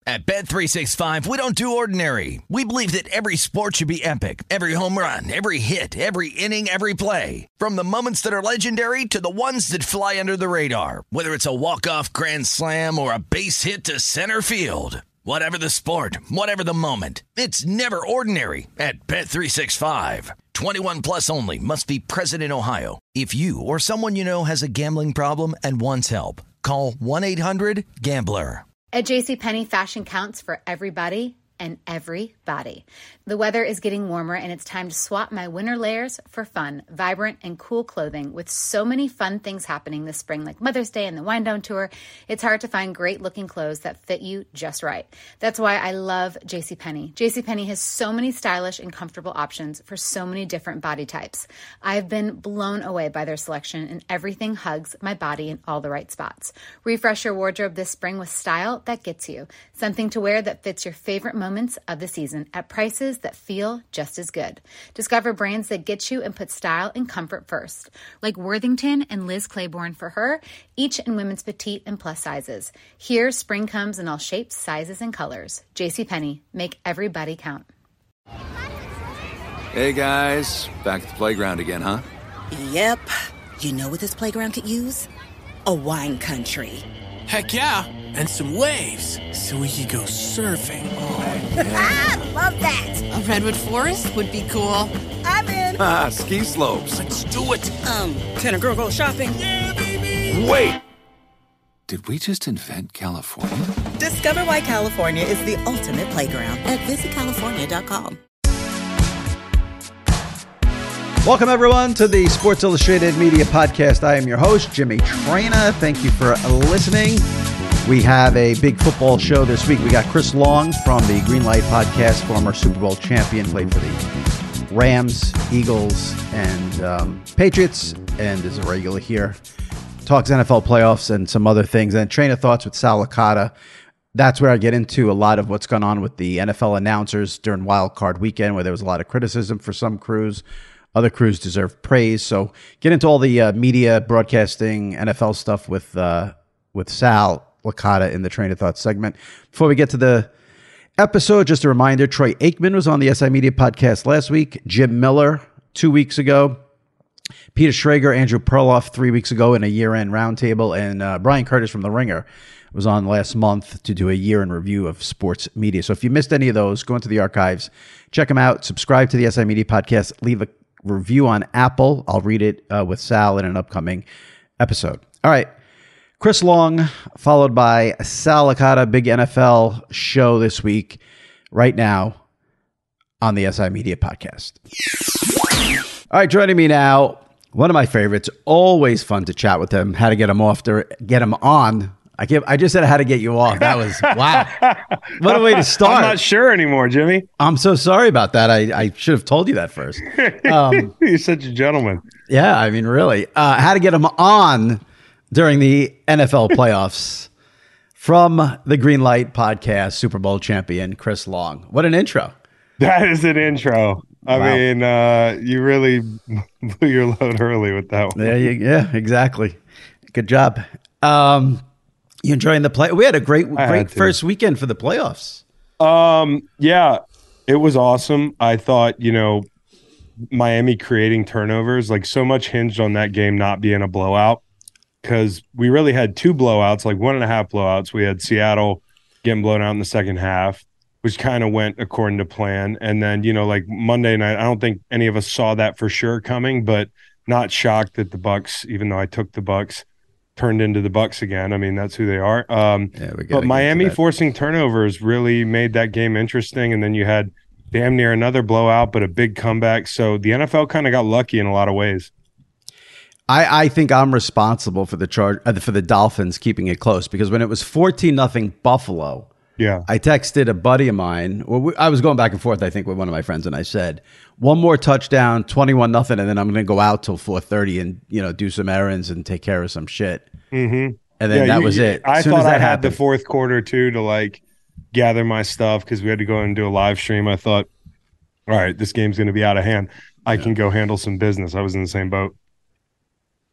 At Bet365, we don't do ordinary. We believe that every sport should be epic. Every home run, every hit, every inning, every play. From the moments that are legendary to the ones that fly under the radar. Whether it's a walk-off grand slam or a base hit to center field. Whatever the sport, whatever the moment. It's never ordinary at Bet365. 21 plus only. Must be present in Ohio. If you or someone you know has a gambling problem and wants help, call 1-800-GAMBLER. At JCPenney, fashion counts for everybody and everybody. The weather is getting warmer and it's time to swap my winter layers for fun, vibrant, and cool clothing. With so many fun things happening this spring, like Mother's Day and the Wind Down Tour, it's hard to find great looking clothes that fit you just right. That's why I love JCPenney. JCPenney has so many stylish and comfortable options for so many different body types. I've been blown away by their selection, and everything hugs my body in all the right spots. Refresh your wardrobe this spring with style that gets you. Something to wear that fits your favorite moments of the season at prices that feel just as good. Discover brands that get you and put style and comfort first, like Worthington and Liz Claiborne for her, each in women's petite and plus sizes. Here, spring comes in all shapes, sizes, and colors. JCPenney, make everybody count. Hey guys, back at the playground again, huh? Yep. You know what this playground could use? A wine country. Heck yeah, and some waves so we could go surfing. Oh, yeah. Love that. A redwood forest would be cool. I'm in. Ski slopes. Let's do it. Can a girl go shopping? Yeah, baby. Wait. Did we just invent California? Discover why California is the ultimate playground at visitcalifornia.com. Welcome, everyone, to the Sports Illustrated Media Podcast. I am your host, Jimmy Traina. Thank you for listening. We have a big football show this week. We got Chris Long from the Green Light Podcast, former Super Bowl champion, played for the Rams, Eagles, and Patriots, and is a regular here. Talks NFL playoffs and some other things. And Train of Thoughts with Sal Licata. That's where I get into a lot of what's gone on with the NFL announcers during Wild Card Weekend, where there was a lot of criticism for some crews. Other crews deserve praise. So get into all the media, broadcasting, NFL stuff with Sal Licata in the Train of Thought segment. Before we get to the episode, just a reminder, Troy Aikman was on the SI Media Podcast last week. Jim Miller 2 weeks ago. Peter Schrager, Andrew Perloff 3 weeks ago in a year-end roundtable. And Brian Curtis from The Ringer was on last month to do a year in review of sports media. So if you missed any of those, go into the archives, check them out, subscribe to the SI Media Podcast, leave a review on Apple. I'll read it with Sal in an upcoming episode. All right. Chris Long, followed by Sal Licata, big NFL show this week, right now on the SI Media Podcast. All right, joining me now, one of my favorites, always fun to chat with him, how to get him off to get him on. I just said how to get you off. That was, wow. What a way to start. I'm not sure anymore, Jimmy. I'm so sorry about that. I should have told you that first. You're such a gentleman. Yeah, I mean, really. How to get him on during the NFL playoffs from the Green Light Podcast, Super Bowl champion, Chris Long. What an intro. That is an intro. I mean, you really blew your load early with that one. Yeah, exactly. Good job. You enjoying the play? We had a great first weekend for the playoffs. Yeah, it was awesome. I thought, Miami creating turnovers, like so much hinged on that game not being a blowout, because we really had two blowouts, like 1.5 blowouts. We had Seattle getting blown out in the second half, which kind of went according to plan. And then, like Monday night, I don't think any of us saw that for sure coming, but not shocked that the Bucs, even though I took the Bucs, turned into the Bucs again. I mean, that's who they are. But Miami forcing turnovers really made that game interesting. And then you had damn near another blowout, but a big comeback. So the NFL kind of got lucky in a lot of ways. I think I'm responsible for the Dolphins keeping it close, because when it was 14-0 Buffalo, I texted a buddy of mine. I was going back and forth, I think, with one of my friends, and I said, one more touchdown, 21-0, and then I'm going to go out till 4:30 and do some errands and take care of some shit. Mm-hmm. And then that was it. I thought I had the fourth quarter too to gather my stuff, because we had to go and do a live stream. I thought, all right, this game's going to be out of hand. I can go handle some business. I was in the same boat.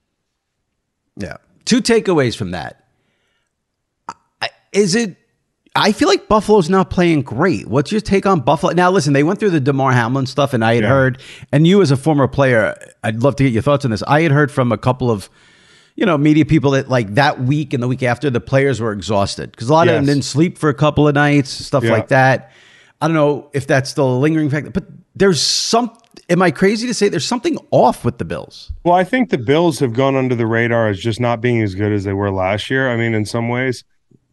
Yeah. Two takeaways from that. I feel like Buffalo's not playing great. What's your take on Buffalo? Now, listen, they went through the DeMar Hamlin stuff, and I had heard, and you as a former player, I'd love to get your thoughts on this. I had heard from a couple of, media people that like that week and the week after, the players were exhausted because a lot of them didn't sleep for a couple of nights, stuff like that. I don't know if that's still a lingering factor, but am I crazy to say there's something off with the Bills? Well, I think the Bills have gone under the radar as just not being as good as they were last year. I mean, in some ways,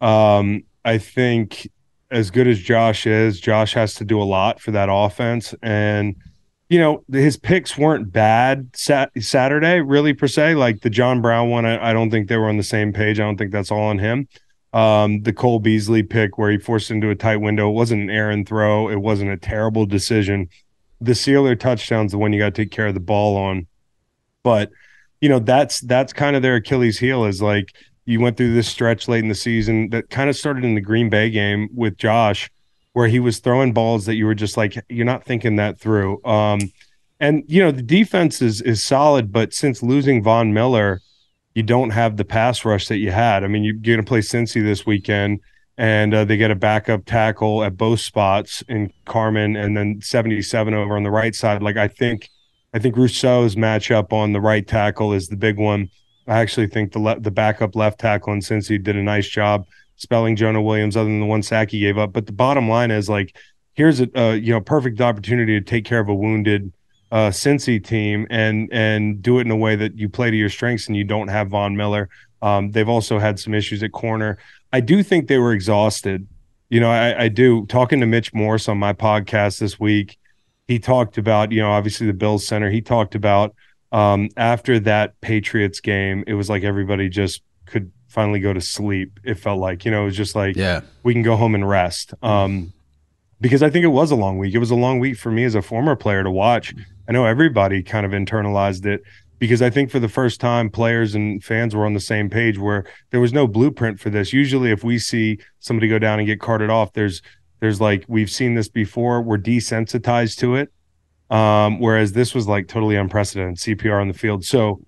I think as good as Josh is, Josh has to do a lot for that offense. And, his picks weren't bad Saturday, really, per se. Like the John Brown one, I don't think they were on the same page. I don't think that's all on him. The Cole Beasley pick where he forced into a tight window, it wasn't an errant throw. It wasn't a terrible decision. The Sealer touchdown's the one you got to take care of the ball on. But, that's kind of their Achilles heel is like, you went through this stretch late in the season that kind of started in the Green Bay game with Josh, where he was throwing balls that you were just like, you're not thinking that through. And, the defense is solid, but since losing Von Miller, you don't have the pass rush that you had. I mean, you're going to play Cincy this weekend, and they get a backup tackle at both spots in Carmen and then 77 over on the right side. Like, I think Rousseau's matchup on the right tackle is the big one. I actually think the backup left tackle in Cincy did a nice job spelling Jonah Williams other than the one sack he gave up. But the bottom line is like, here's a perfect opportunity to take care of a wounded Cincy team and do it in a way that you play to your strengths and you don't have Von Miller. They've also had some issues at corner. I do think they were exhausted. I do. Talking to Mitch Morse on my podcast this week, he talked about, obviously the Bills center. He talked about after that Patriots game, it was like everybody just could finally go to sleep. It felt like, it was just like, we can go home and rest. Because I think it was a long week. It was a long week for me as a former player to watch. I know everybody kind of internalized it because I think for the first time, players and fans were on the same page where there was no blueprint for this. Usually if we see somebody go down and get carted off, there's like, we've seen this before. We're desensitized to it. Whereas this was like totally unprecedented CPR on the field. So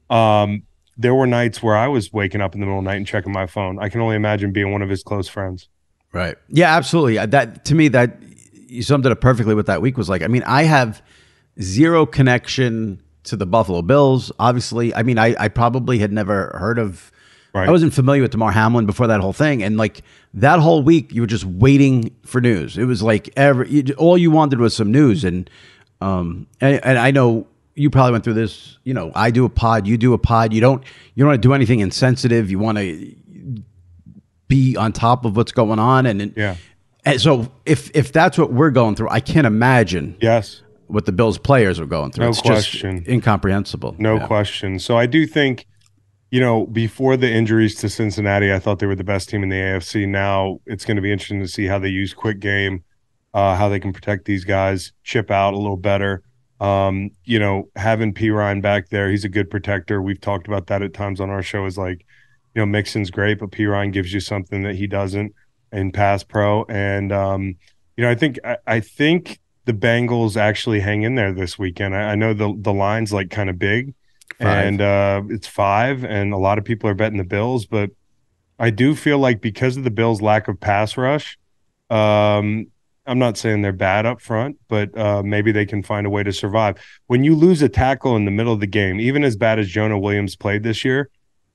there were nights where I was waking up in the middle of the night and checking my phone. I can only imagine being one of his close friends. Right. Yeah, absolutely. That to me, that you summed it up perfectly what that week was like. I mean, I have zero connection to the Buffalo Bills. Obviously, I mean, I probably had never heard of, I wasn't familiar with DeMar Hamlin before that whole thing. And like that whole week, you were just waiting for news. It was like all you wanted was some news. And I know you probably went through this, I do a pod, you do a pod. You don't want to do anything insensitive. You want to be on top of what's going on. And so if that's what we're going through, I can't imagine what the Bills players are going through. No it's question. Just incomprehensible. No question. So I do think, before the injuries to Cincinnati, I thought they were the best team in the AFC. Now it's going to be interesting to see how they use quick game, how they can protect these guys, chip out a little better. Having P. Ryan back there, he's a good protector. We've talked about that at times on our show is like, Mixon's great, but P. Ryan gives you something that he doesn't in pass pro. And, I think the Bengals actually hang in there this weekend. I know the line's like kind of big 5. And it's 5 and a lot of people are betting the Bills, but I do feel like because of the Bills' lack of pass rush, I'm not saying they're bad up front, but maybe they can find a way to survive. When you lose a tackle in the middle of the game, even as bad as Jonah Williams played this year,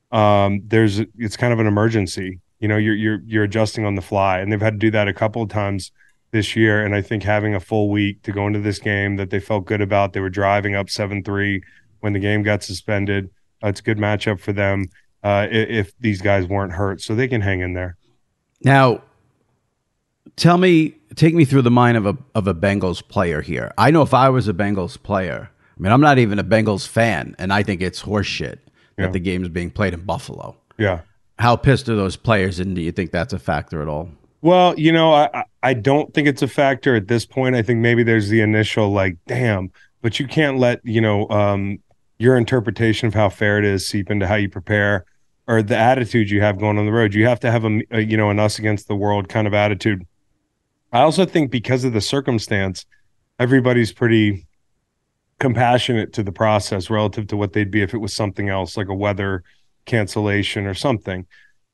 it's kind of an emergency. You're adjusting on the fly, and they've had to do that a couple of times this year. And I think having a full week to go into this game that they felt good about, they were driving up 7-3 when the game got suspended. It's a good matchup for them if these guys weren't hurt, so they can hang in there. Now, take me through the mind of a Bengals player here. I know if I was a Bengals player, I mean, I'm not even a Bengals fan, and I think it's horseshit that the game is being played in Buffalo. Yeah. How pissed are those players, and do you think that's a factor at all? Well, I don't think it's a factor at this point. I think maybe there's the initial like, damn, but you can't let, your interpretation of how fair it is seep into how you prepare or the attitude you have going on the road. You have to have an us against the world kind of attitude. I also think because of the circumstance, everybody's pretty compassionate to the process relative to what they'd be if it was something else, like a weather cancellation or something.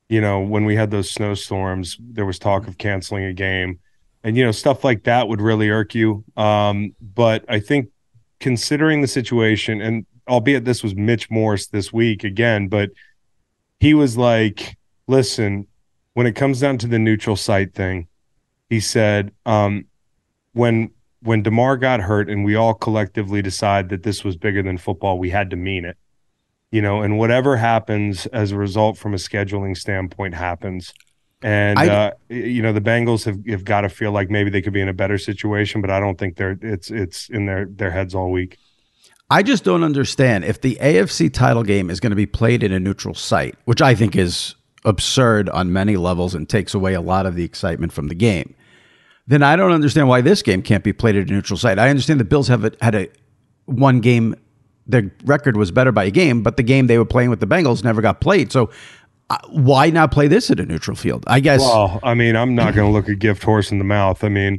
when we had those snowstorms, there was talk of canceling a game, and stuff like that would really irk you. But I think considering the situation, and albeit this was Mitch Morse this week again, but he was like, listen, when it comes down to the neutral site thing, he said, when DeMar got hurt and we all collectively decide that this was bigger than football, we had to mean it. And whatever happens as a result from a scheduling standpoint happens. And the Bengals have got to feel like maybe they could be in a better situation, but I don't think it's in their heads all week. I just don't understand if the AFC title game is going to be played in a neutral site, which I think is absurd on many levels and takes away a lot of the excitement from the game. Then I don't understand why this game can't be played at a neutral site. I understand the Bills had one game. Their record was better by a game, but the game they were playing with the Bengals never got played. So why not play this at a neutral field? I guess. Well, I mean, I'm not going to look a gift horse in the mouth. I mean,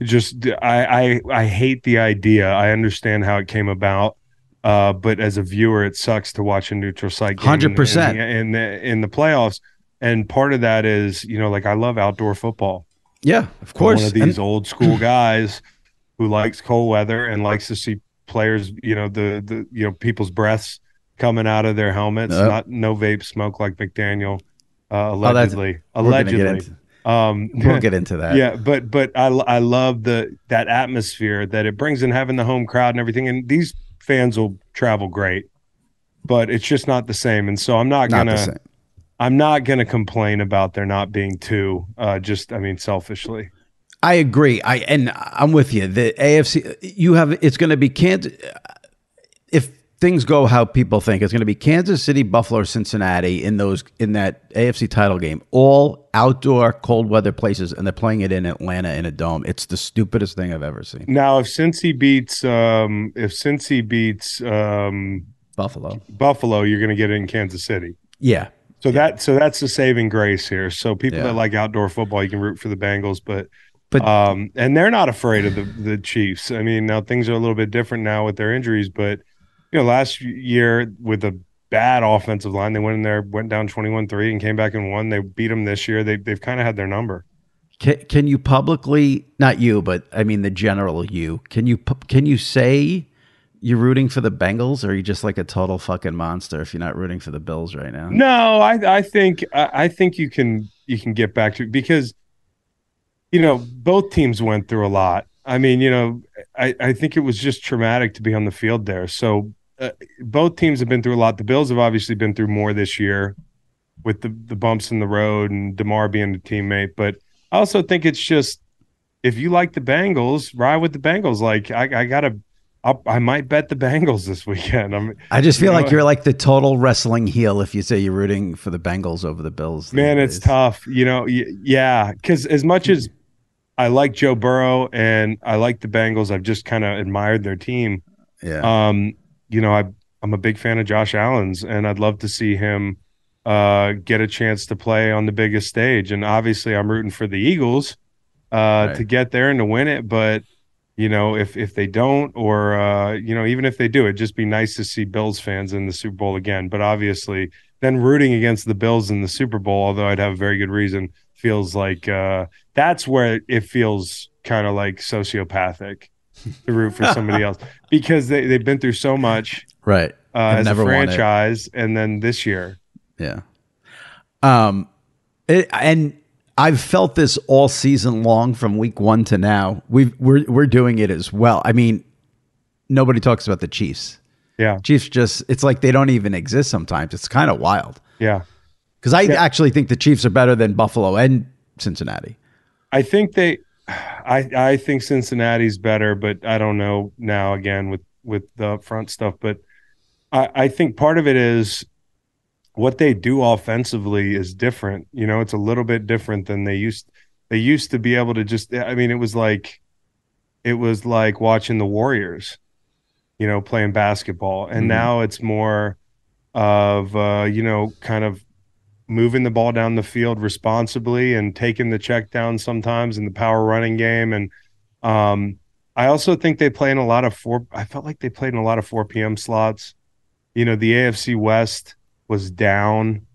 I hate the idea. I understand how it came about, but as a viewer, it sucks to watch a neutral site game 100% in the playoffs. And part of that is, I love outdoor football. Yeah, of course. I'm one of these old school guys who likes cold weather and likes to see players, the people's breaths coming out of their helmets, no vape smoke like McDaniel, allegedly. We'll get into that. Yeah, but I love that atmosphere that it brings in, having the home crowd and everything. And these fans will travel great, but it's just not the same. And so I'm not gonna complain about there not being two. Selfishly. I agree. I'm with you. The AFC, it's going to be Kansas. If things go how people think, it's going to be Kansas City, Buffalo, or Cincinnati in that AFC title game, all outdoor cold weather places, and they're playing it in Atlanta in a dome. It's the stupidest thing I've ever seen. Now, if Cincy beats Buffalo, you're going to get it in Kansas City. Yeah. So that's the saving grace here. So people that like outdoor football, you can root for the Bengals, but and they're not afraid of the Chiefs. I mean, now things are a little bit different now with their injuries, but last year with a bad offensive line, they went down 21-3 and came back and won. They beat them this year. They've kind of had their number. Can you publicly, not you, but I mean the general you, can you say you're rooting for the Bengals, or are you just like a total fucking monster if you're not rooting for the Bills right now? No, I think you can get back to it because both teams went through a lot. I mean, I think it was just traumatic to be on the field there. So both teams have been through a lot. The Bills have obviously been through more this year with the bumps in the road and DeMar being a teammate. But I also think it's just, if you like the Bengals, ride with the Bengals. Like I might bet the Bengals this weekend. I just feel like you're like the total wrestling heel if you say you're rooting for the Bengals over the Bills. Man, it's tough. Yeah, because as much as I like Joe Burrow and I like the Bengals, I've just kind of admired their team. Yeah. I'm a big fan of Josh Allen's, and I'd love to see him get a chance to play on the biggest stage. And obviously, I'm rooting for the Eagles to get there and to win it. But if they don't, or even if they do, it'd just be nice to see Bills fans in the Super Bowl again. But obviously, then rooting against the Bills in the Super Bowl, although I'd have a very good reason, feels like that's where it feels kind of like sociopathic to root for somebody else, because they've been through so much, right? As a franchise, and then this year, yeah. And I've felt this all season long from week 1 to now. We're doing it as well. I mean, nobody talks about the Chiefs. Yeah, Chiefs it's like they don't even exist sometimes. It's kind of wild. Yeah, because I actually think the Chiefs are better than Buffalo and Cincinnati. I think I think Cincinnati's better, but I don't know now again with the upfront stuff. But I think part of it is what they do offensively is different. It's a little bit different than they used to be able to just, I mean, it was like watching the Warriors, playing basketball. And now it's more of, kind of moving the ball down the field responsibly and taking the check down sometimes in the power running game. And I also think they play in a lot of I felt like they played in a lot of 4 p.m. slots. The AFC West was down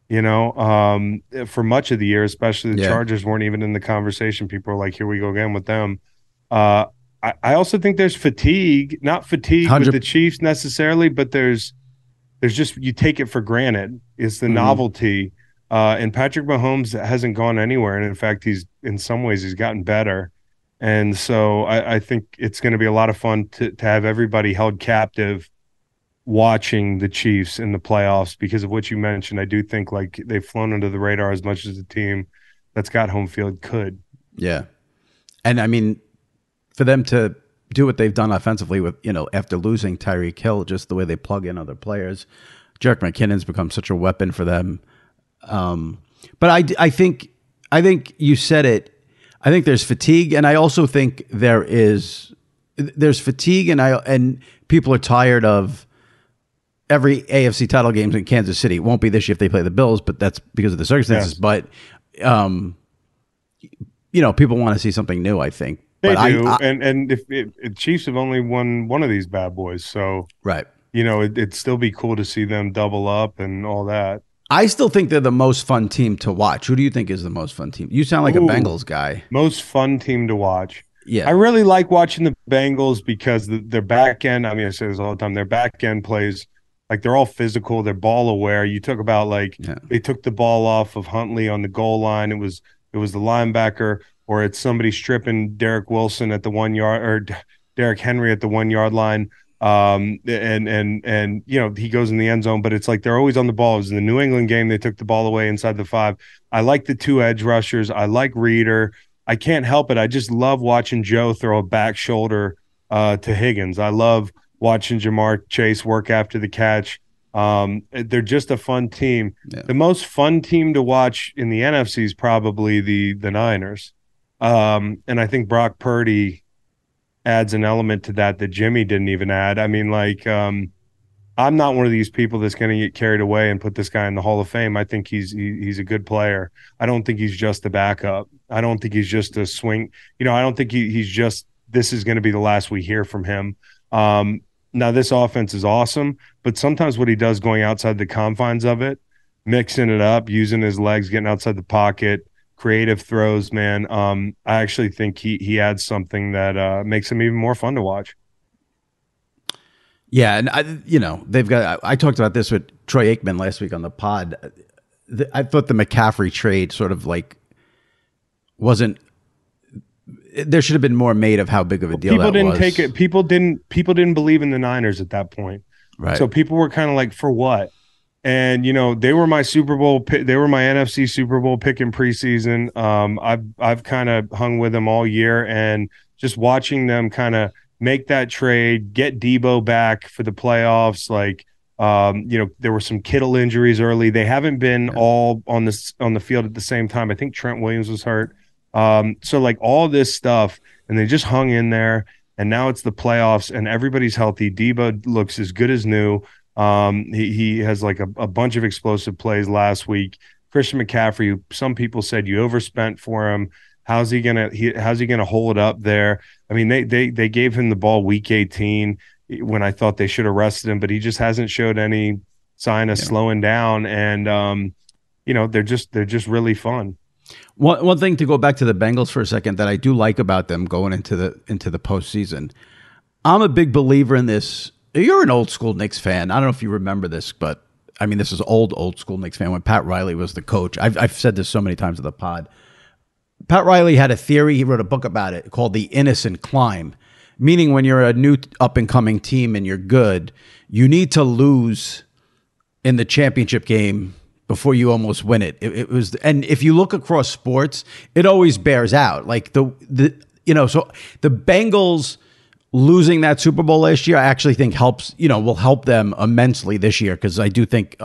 for much of the year, especially the Yeah. Chargers weren't even in the conversation. People are like, here we go again with them. I also think there's fatigue, not fatigue 100 with the Chiefs necessarily, but there's just, you take it for granted. It's the novelty. And Patrick Mahomes hasn't gone anywhere. And in fact, in some ways, he's gotten better. And so I think it's going to be a lot of fun to have everybody held captive watching the Chiefs in the playoffs because of what you mentioned. I do think like they've flown under the radar as much as a team that's got home field could. Yeah. And I mean, for them to do what they've done offensively with, after losing Tyreek Hill, just the way they plug in other players, Jerick McKinnon's become such a weapon for them. But I think you said it. I think there's fatigue, and I also think there's fatigue, and people are tired of every AFC title games in Kansas City. It won't be this year if they play the Bills, but that's because of the circumstances. Yes. But people want to see something new, I think. They But do, I and if Chiefs have only won one of these bad boys, so right. it'd still be cool to see them double up and all that. I still think they're the most fun team to watch. Who do you think is the most fun team? You sound like a Bengals guy. Most fun team to watch. Yeah. I really like watching the Bengals because their back end, I mean, I say this all the time, their back end plays, like they're all physical, they're ball aware. You talk about they took the ball off of Huntley on the goal line. It was the linebacker, or it's somebody stripping Derek Wilson at the 1 yard, or Derek Henry at the 1 yard line. And he goes in the end zone, but it's like they're always on the ball. It was in the New England game, they took the ball away inside the 5. I like the 2 edge rushers. I like Reader. I can't help it. I just love watching Joe throw a back shoulder to Higgins. I love watching Jamar Chase work after the catch. They're just a fun team. Yeah. The most fun team to watch in the NFC is probably the Niners. And I think Brock Purdy adds an element to that Jimmy didn't even add. I mean, I'm not one of these people that's going to get carried away and put this guy in the Hall of Fame. I think he's a good player. I don't think he's just a backup. I don't think he's just a swing. I don't think he's just, this is going to be the last we hear from him. Now this offense is awesome, but sometimes what he does going outside the confines of it, mixing it up, using his legs, getting outside the pocket, creative throws, man. I actually think he adds something that makes him even more fun to watch. Yeah, and they've got. I talked about this with Troy Aikman last week on the pod. I thought the McCaffrey trade sort of wasn't. There should have been more made of how big of a deal people that didn't was. take it. People didn't believe in the Niners at that point. Right. So people were kind of like, for what? And they were my Super Bowl pick. They were my NFC Super Bowl pick in preseason. I've kind of hung with them all year, and just watching them kind of make that trade, get Debo back for the playoffs. There were some Kittle injuries early. They haven't been all on the field at the same time. I think Trent Williams was hurt. So all this stuff, and they just hung in there. And now it's the playoffs, and everybody's healthy. Debo looks as good as new. He has a bunch of explosive plays last week. Christian McCaffrey, who some people said you overspent for him. How's he gonna hold up there? I mean, they gave him the ball week 18 when I thought they should have rested him, but he just hasn't showed any sign of slowing down. And they're just really fun. One thing, to go back to the Bengals for a second, that I do like about them going into the postseason. I'm a big believer in this. You're an old school Knicks fan. I don't know if you remember this, but I mean, this is old school Knicks fan when Pat Riley was the coach. I've said this so many times on the pod. Pat Riley had a theory. He wrote a book about it called The Innocent Climb, meaning when you're a new up-and-coming team and you're good, you need to lose in the championship game before you almost win it. It was, and if you look across sports, it always bears out. So the Bengals losing that Super Bowl last year, I actually think will help them immensely this year, because I do think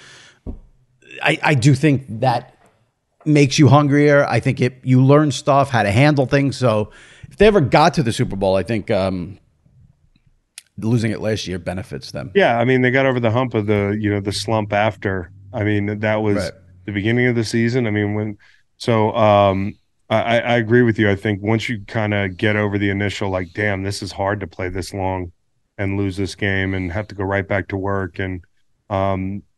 that makes you hungrier. I think you learn stuff, how to handle things. So if they ever got to the Super Bowl, I think losing it last year benefits them. Yeah, I mean, they got over the hump of the slump after. I mean, that was the beginning of the season. I mean, I agree with you. I think once you kind of get over the initial, damn, this is hard to play this long and lose this game and have to go right back to work. And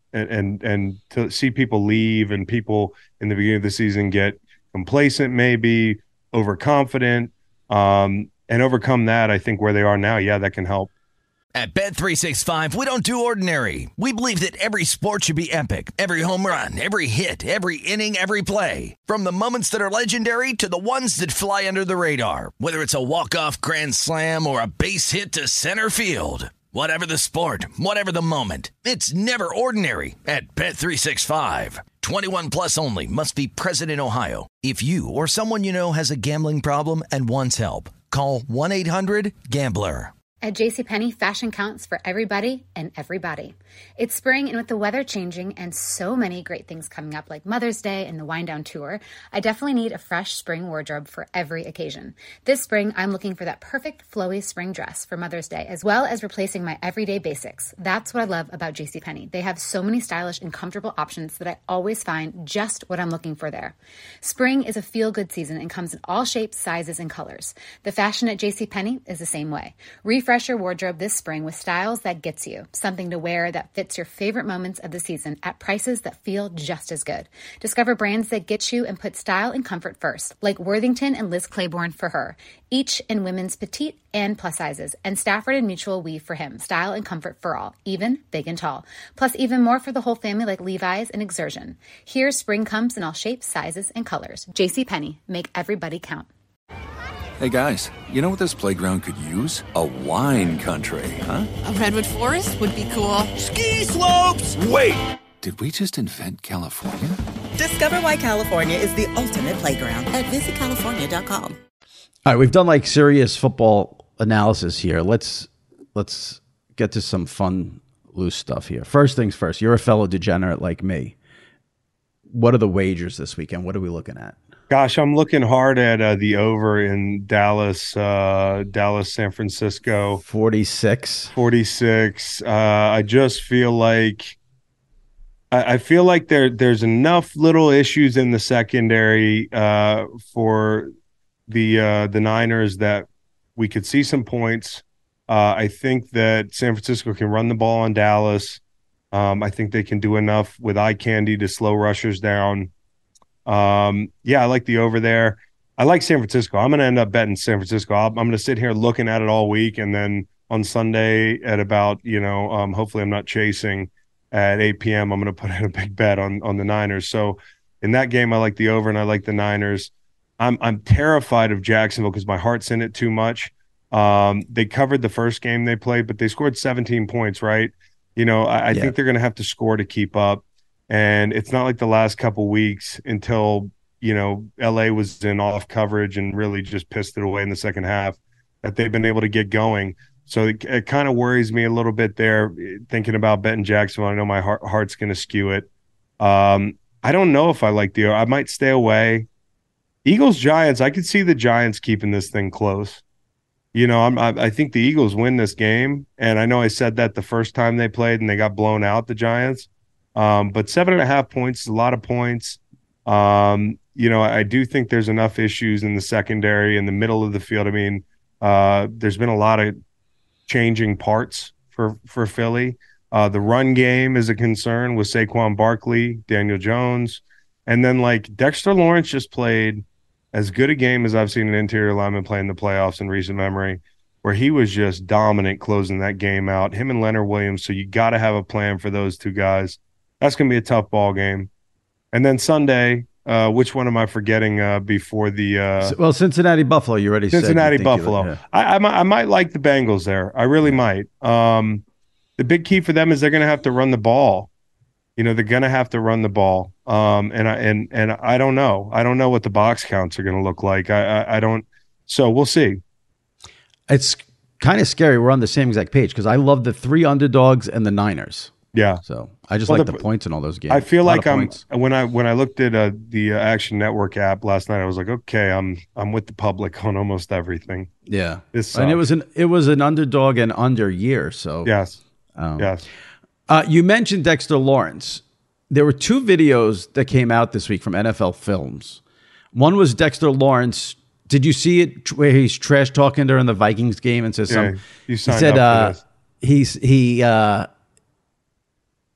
and to see people leave and people in the beginning of the season get complacent, maybe overconfident, and overcome that, I think where they are now, yeah, that can help. At Bet365, we don't do ordinary. We believe that every sport should be epic. Every home run, every hit, every inning, every play. From the moments that are legendary to the ones that fly under the radar. Whether it's a walk-off grand slam or a base hit to center field. Whatever the sport, whatever the moment. It's never ordinary at Bet365. 21 plus only. Must be present in Ohio. If you or someone you know has a gambling problem and wants help, call 1-800-GAMBLER. At JCPenney, fashion counts for everybody and everybody. It's spring, and with the weather changing and so many great things coming up like Mother's Day and the Wind Down Tour, I definitely need a fresh spring wardrobe for every occasion. This spring, I'm looking for that perfect flowy spring dress for Mother's Day, as well as replacing my everyday basics. That's what I love about JCPenney. They have so many stylish and comfortable options that I always find just what I'm looking for there. Spring is a feel-good season and comes in all shapes, sizes, and colors. The fashion at JCPenney is the same way. Refresh your wardrobe this spring with styles that gets you, something to wear that fits your favorite moments of the season at prices that feel just as good. Discover brands that get you and put style and comfort first, like Worthington and Liz Claiborne for her, each in women's petite and plus sizes, and Stafford and Mutual Weave for him, style and comfort for all, even big and tall. Plus even more for the whole family like Levi's and Exertion. Here, spring comes in all shapes, sizes, and colors. JCPenney, make everybody count. Hey guys, you know what this playground could use? A wine country, huh? A redwood forest would be cool. Ski slopes! Wait! Did we just invent California? Discover why California is the ultimate playground at visitcalifornia.com. All right, we've done like serious football analysis here. Let's get to some fun, loose stuff here. First things first, you're a fellow degenerate like me. What are the wagers this weekend? What are we looking at? Gosh, I'm looking hard at the over in Dallas, San Francisco. 46. I just feel like I feel like there's enough little issues in the secondary for the Niners that we could see some points. I think that San Francisco can run the ball on Dallas. I think they can do enough with eye candy to slow rushers down. I like the over there. I like San Francisco. I'm going to end up betting San Francisco. I'm going to sit here looking at it all week, and then on Sunday at about, hopefully I'm not chasing at 8 p.m. I'm going to put in a big bet on the Niners. So in that game, I like the over and I like the Niners. I'm terrified of Jacksonville because my heart's in it too much. They covered the first game they played, but they scored 17 points, right? I think they're going to have to score to keep up. And it's not like the last couple weeks until, LA was in off coverage and really just pissed it away in the second half that they've been able to get going. So it kind of worries me a little bit there thinking about betting Jacksonville. I know my heart's going to skew it. I don't know if I like I might stay away. Eagles, Giants, I could see the Giants keeping this thing close. I think the Eagles win this game. And I know I said that the first time they played and they got blown out, the Giants. But 7.5 points is a lot of points. I do think there's enough issues in the secondary, in the middle of the field. I mean, there's been a lot of changing parts for Philly. The run game is a concern with Saquon Barkley, Daniel Jones. And then, Dexter Lawrence just played as good a game as I've seen an interior lineman play in the playoffs in recent memory, where he was just dominant closing that game out. Him and Leonard Williams, so you got to have a plan for those two guys. That's going to be a tough ball game. And then Sunday, which one am I forgetting before the well, Cincinnati Buffalo, you already said. Cincinnati Buffalo. I might like the Bengals there. I really might. The big key for them is they're going to have to run the ball. They're going to have to run the ball. And I don't know. I don't know what the box counts are going to look like. I don't. So we'll see. It's kind of scary. We're on the same exact page because I love the 3 underdogs and the Niners. Yeah. So I just like the points in all those games. I feel like when I looked at the Action Network app last night, I was like, okay, I'm with the public on almost everything. Yeah. And it was an underdog and under year. So yes. Yes. You mentioned Dexter Lawrence. There were 2 videos that came out this week from NFL Films. One was Dexter Lawrence. Did you see it where he's trash talking during the Vikings game and says you signed up for this.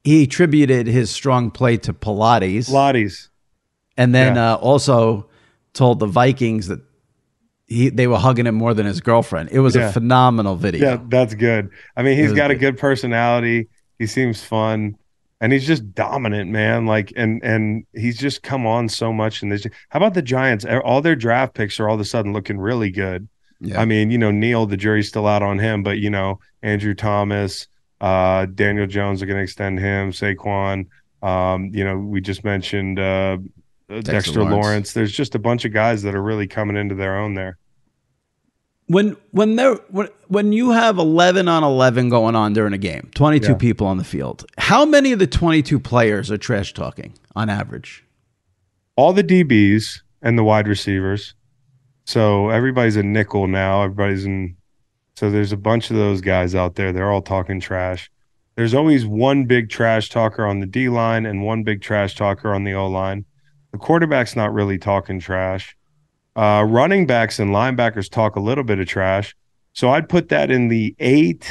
he attributed his strong play to Pilates. And then also told the Vikings that they were hugging him more than his girlfriend. It was a phenomenal video. Yeah, that's good. I mean, he's got a good personality. He seems fun. And he's just dominant, man. Like, and he's just come on so much. And how about the Giants? All their draft picks are all of a sudden looking really good. Yeah. I mean, Neal, the jury's still out on him, but Andrew Thomas, Daniel Jones are going to extend him. Saquon, we just mentioned Dexter Lawrence. There's just a bunch of guys that are really coming into their own there. When you have 11 on 11 going on during a game, 22 people on the field, how many of the 22 players are trash talking on average? All the DBs and the wide receivers. So everybody's a nickel now. So there's a bunch of those guys out there. They're all talking trash. There's always one big trash talker on the D line and one big trash talker on the O line. The quarterback's not really talking trash. Running backs and linebackers talk a little bit of trash. So I'd put that in the 8,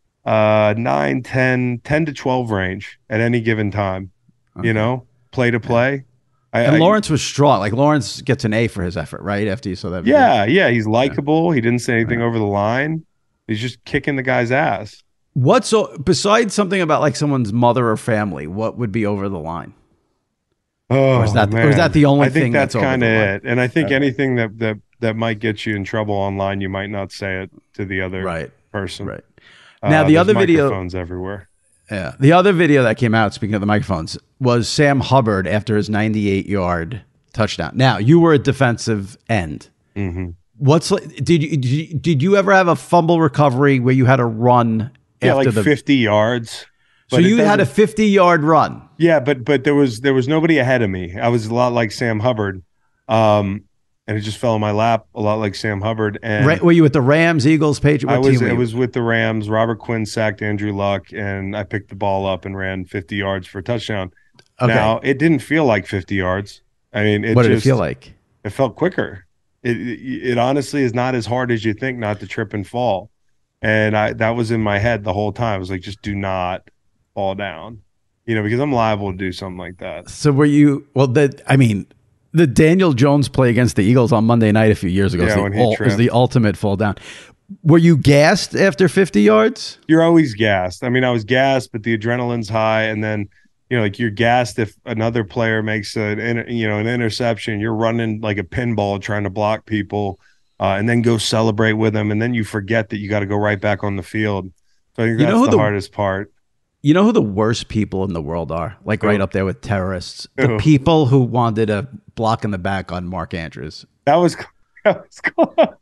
9, 10 to 12 range at any given time, play to play. And Lawrence was strong. Like Lawrence gets an A for his effort, right? After you saw that video. Yeah. He's likable. He didn't say anything over the line. He's just kicking the guy's ass. Besides something about like someone's mother or family, what would be over the line? Oh, or is that the only thing that's kind of it? And I think anything that might get you in trouble online, you might not say it to the other person. Right. Now the other video, microphones everywhere. Yeah. The other video that came out, speaking of the microphones, was Sam Hubbard after his 98-yard touchdown. Now you were a defensive end. Mm-hmm. Did you ever have a fumble recovery where you had to run? Yeah, like 50 yards. So you had a 50-yard run. Yeah, but there was nobody ahead of me. I was a lot like Sam Hubbard, and it just fell in my lap a lot like Sam Hubbard. And were you with the Rams, Eagles, Patriots? I was with the Rams. Robert Quinn sacked Andrew Luck, and I picked the ball up and ran 50 yards for a touchdown. Okay. Now it didn't feel like 50 yards. I mean, what did it feel like? It felt quicker. It honestly is not as hard as you think not to trip and fall, and that was in my head the whole time. I was like, just do not fall down, because I'm liable to do something like that. So were you? Well, the Daniel Jones play against the Eagles on Monday night a few years ago was the ultimate fall down. Were you gassed after 50 yards? You're always gassed. I mean, I was gassed, but the adrenaline's high, and then you're gassed if another player makes an interception. You're running like a pinball trying to block people, and then go celebrate with them, and then you forget that you got to go right back on the field. So I think that's the hardest part. You know who the worst people in the world are? Like right up there with terrorists. The people who wanted a block in the back on Mark Andrews. That was close.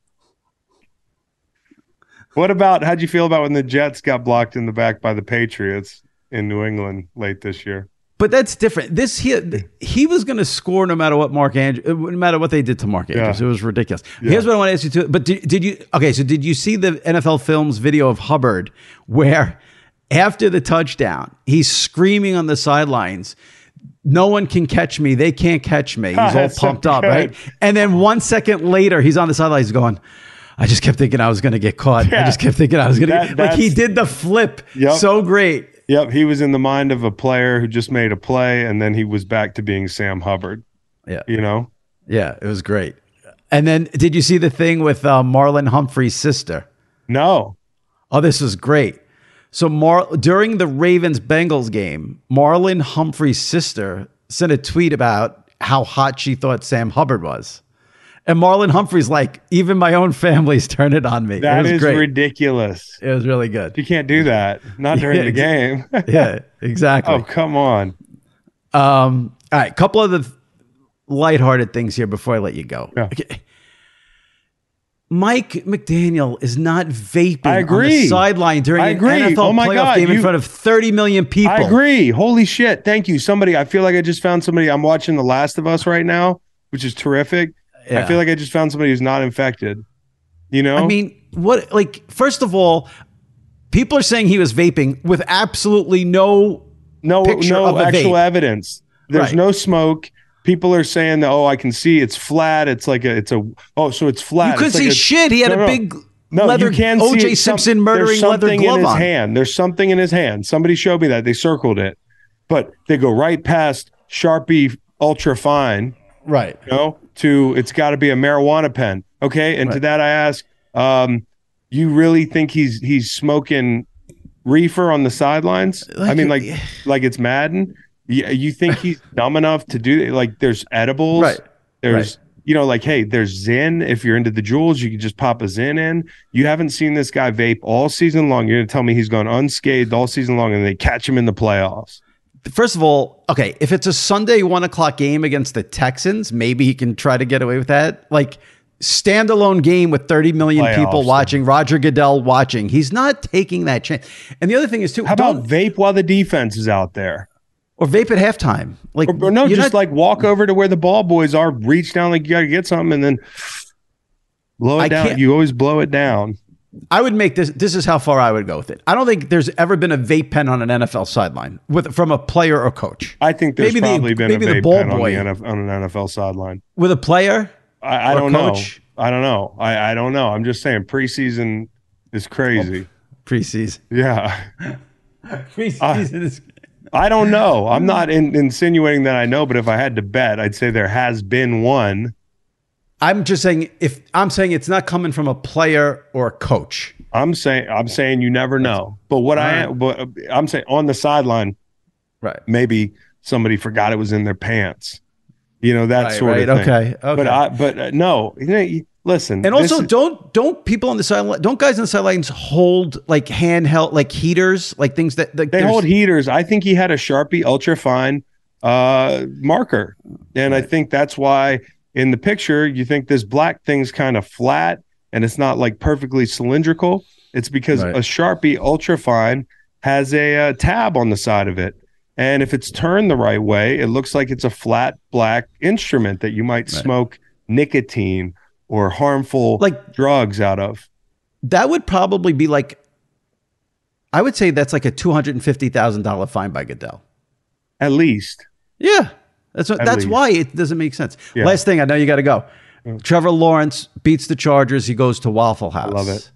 How'd you feel about when the Jets got blocked in the back by the Patriots in New England late this year? But that's different. He was going to score no matter what no matter what they did to Mark Andrews. Yeah. It was ridiculous. Yeah. Here's what I want to ask you too. But did you? Okay, so did you see the NFL Films video of Hubbard where after the touchdown, he's screaming on the sidelines, "No one can catch me. They can't catch me." He's all pumped up, right? And then 1 second later, he's on the sidelines going, "I just kept thinking I was going to get caught. Yeah. I just kept thinking I was going to." Like he did the flip so great. Yep, he was in the mind of a player who just made a play, and then he was back to being Sam Hubbard. Yeah, Yeah, it was great. And then, did you see the thing with Marlon Humphrey's sister? No. Oh, this was great. So during the Ravens-Bengals game, Marlon Humphrey's sister sent a tweet about how hot she thought Sam Hubbard was. And Marlon Humphrey's like, even my own family's turned it on me. That is great. Ridiculous. It was really good. You can't do that. Not during the game. Yeah, exactly. Oh, come on. All right, couple of the lighthearted things here before I let you go. Yeah. Okay. Mike McDaniel is not vaping on the sideline during an NFL playoff game in front of 30 million people. I agree. Holy shit. Thank you. I feel like I just found somebody. I'm watching The Last of Us right now, which is terrific. Yeah. I feel like I just found somebody who's not infected. I mean, first of all, people are saying he was vaping with absolutely no actual evidence. There's no smoke. People are saying that, I can see it's flat. So it's flat. You couldn't see shit. He had a big No, leather, you can O.J. see Simpson murdering leather something glove in his on. hand. There's something in his hand. Somebody showed me that. They circled it. But they go right past Sharpie Ultra Fine, Right. To it's got to be a marijuana pen. Okay. And to that I ask, you really think he's smoking reefer on the sidelines? I mean, like it's Madden. You think he's dumb enough to do like there's edibles, right? There's like, hey, there's Zyn. If you're into the jewels, you can just pop a Zyn in. You haven't seen this guy vape all season long. You're gonna tell me he's gone unscathed all season long, and they catch him in the playoffs. First of all, okay, if it's a Sunday 1:00 game against the Texans, maybe he can try to get away with that. Like standalone game with 30 million people watching, Roger Goodell watching. He's not taking that chance. And the other thing is too, how about vape while the defense is out there? Or vape at halftime. Like or no, just like walk over to where the ball boys are, reach down like you gotta get something, and then blow it down. You always blow it down. I would make this is how far I would go with it. I don't think there's ever been a vape pen on an NFL sideline from a player or coach. I think there's probably been a vape pen on an NFL sideline. With a player? I don't know. I don't know. I don't know. I'm just saying preseason is crazy. Preseason. Yeah. Preseason is I don't know. I'm not insinuating that I know, but if I had to bet, I'd say there has been one. I'm just saying it's not coming from a player or a coach. I'm saying you never know. But I'm saying on the sideline, right? Maybe somebody forgot it was in their pants. That sort of thing. Okay. But no. Listen. And also, don't people on the sideline, don't guys on the sidelines hold like handheld, like heaters, like things that they hold heaters. I think he had a Sharpie Ultra Fine marker, and I think that's why. In the picture, you think this black thing's kind of flat and it's not like perfectly cylindrical. It's because a Sharpie Ultra Fine has a tab on the side of it. And if it's turned the right way, it looks like it's a flat black instrument that you might smoke nicotine or harmful drugs out of. That would probably be I would say that's like a $250,000 fine by Goodell. At least. Yeah. That's why it doesn't make sense. Yeah. Last thing, I know you got to go. Trevor Lawrence beats the Chargers. He goes to Waffle House. I love it.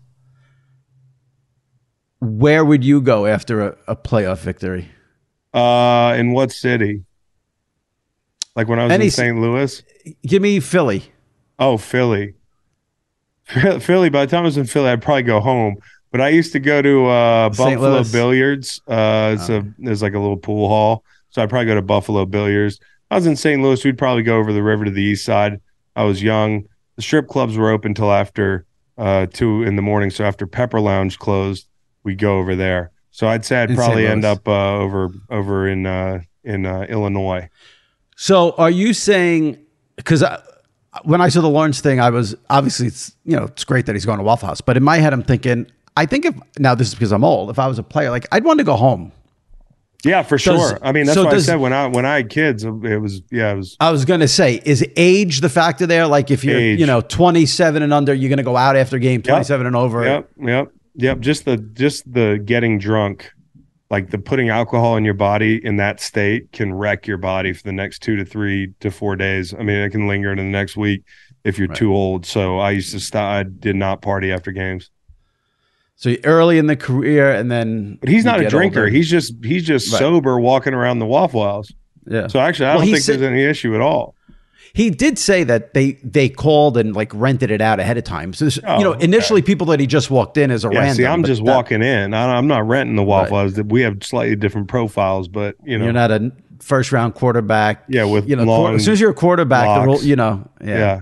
Where would you go after a playoff victory? In what city? Like when I was in St. Louis? Give me Philly. Oh, Philly. Philly. By the time I was in Philly, I'd probably go home. But I used to go to Buffalo Billiards. There's like a little pool hall. So I'd probably go to Buffalo Billiards. I was in St. Louis. We'd probably go over the river to the east side. I was young. The strip clubs were open till after 2 a.m. So after Pepper Lounge closed, we'd go over there. So I'd say I'd probably end up over in Illinois. So are you saying, because when I saw the Lawrence thing, I was obviously it's great that he's going to Waffle House, but in my head I'm thinking, now this is because I'm old. If I was a player, I'd want to go home. Yeah, for sure. I mean, that's what I said when I had kids. It was. I was going to say, is age the factor there? Like if you're 27 and under, you're going to go out after game. 27 and over. Yep. Just the getting drunk, like the putting alcohol in your body in that state can wreck your body for the next 2 to 3 to 4 days. I mean, it can linger into the next week if you're too old. So I used to stop. I did not party after games. So early in the career, and then. But he's not a drinker. Older. He's just sober, walking around the Waffle House. Yeah. So actually, I don't think there's any issue at all. He did say that they called and rented it out ahead of time. So initially people that he just walked in as a random. See, I'm just walking in. I'm not renting the Waffle House. We have slightly different profiles, but you're not a first round quarterback. Yeah, with long as soon as you're a quarterback, yeah.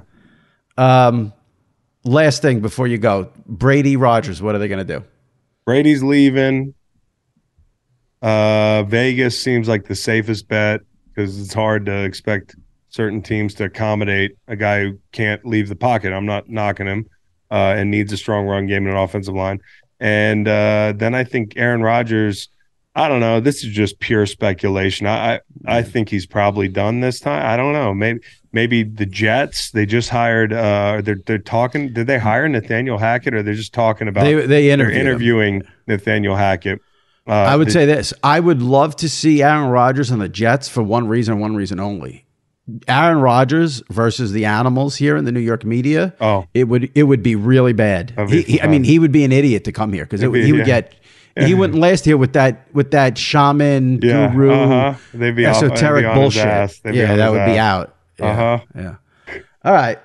Last thing before you go, Brady, Rodgers, what are they going to do? Brady's leaving. Vegas seems like the safest bet because it's hard to expect certain teams to accommodate a guy who can't leave the pocket. I'm not knocking him and needs a strong run game and an offensive line. And then I think Aaron Rodgers, I don't know. This is just pure speculation. I think he's probably done this time. I don't know. Maybe the Jets. They just hired. They're talking. Did they hire Nathaniel Hackett, or they're just talking about? They're interviewing Nathaniel Hackett. I would say this. I would love to see Aaron Rodgers on the Jets for one reason only. Aaron Rodgers versus the animals here in the New York media, it would be really bad. I mean, he would be an idiot to come here because he would get. He wouldn't last here with that shaman guru They'd be esoteric bullshit. That would be out. Yeah. All right.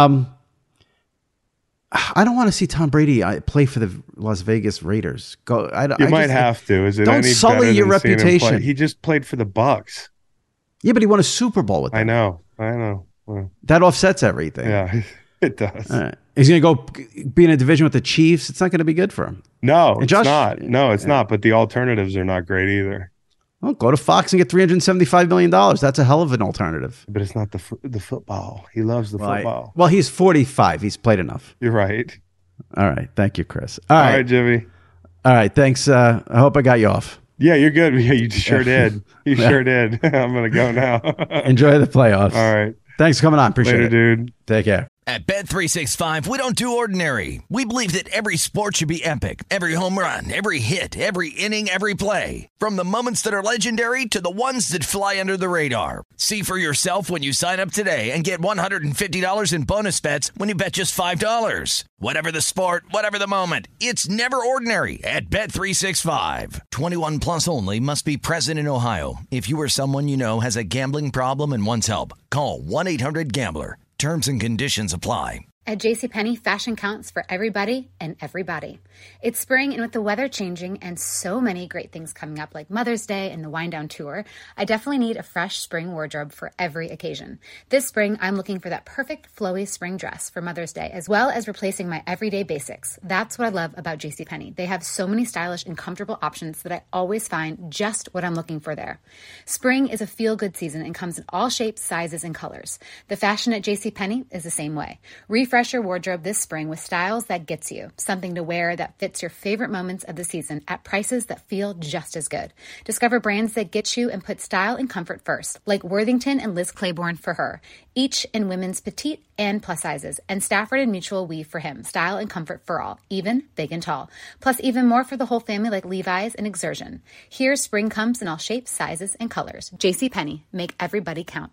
I don't want to see Tom Brady play for the Las Vegas Raiders. You might have to. Is it don't any sully your reputation. He just played for the Bucks. Yeah, but he won a Super Bowl with them. I know. Well, that offsets everything. Yeah, it does. All right. He's going to go be in a division with the Chiefs. It's not going to be good for him. No, it's not. No, it's not. But the alternatives are not great either. Well, go to Fox and get $375 million. That's a hell of an alternative. But it's not the football. He loves the football. Well, he's 45. He's played enough. You're right. All right. Thank you, Chris. All right, Jimmy. All right. Thanks. I hope I got you off. Yeah, you're good. Yeah, you sure did. You sure did. I'm going to go now. Enjoy the playoffs. All right. Thanks for coming on. Appreciate it. Later, dude. Take care. At Bet365, we don't do ordinary. We believe that every sport should be epic. Every home run, every hit, every inning, every play. From the moments that are legendary to the ones that fly under the radar. See for yourself when you sign up today and get $150 in bonus bets when you bet just $5. Whatever the sport, whatever the moment, it's never ordinary at Bet365. 21 plus only. Must be present in Ohio. If you or someone you know has a gambling problem and wants help, call 1-800-GAMBLER. Terms and conditions apply. At JCPenney, fashion counts for everybody and everybody. It's spring, and with the weather changing and so many great things coming up like Mother's Day and the Wind Down Tour, I definitely need a fresh spring wardrobe for every occasion. This spring, I'm looking for that perfect flowy spring dress for Mother's Day, as well as replacing my everyday basics. That's what I love about JCPenney. They have so many stylish and comfortable options that I always find just what I'm looking for there. Spring is a feel-good season and comes in all shapes, sizes, and colors. The fashion at JCPenney is the same way. Refresh your wardrobe this spring with styles that gets you, something to wear that fits your favorite moments of the season at prices that feel just as good. Discover brands that get you and put style and comfort first, like Worthington and Liz Claiborne for her, each in women's petite and plus sizes, and Stafford and Mutual Weave for him, style and comfort for all, even big and tall. Plus even more for the whole family like Levi's and Exertion. Here, spring comes in all shapes, sizes, and colors. JCPenney, make everybody count.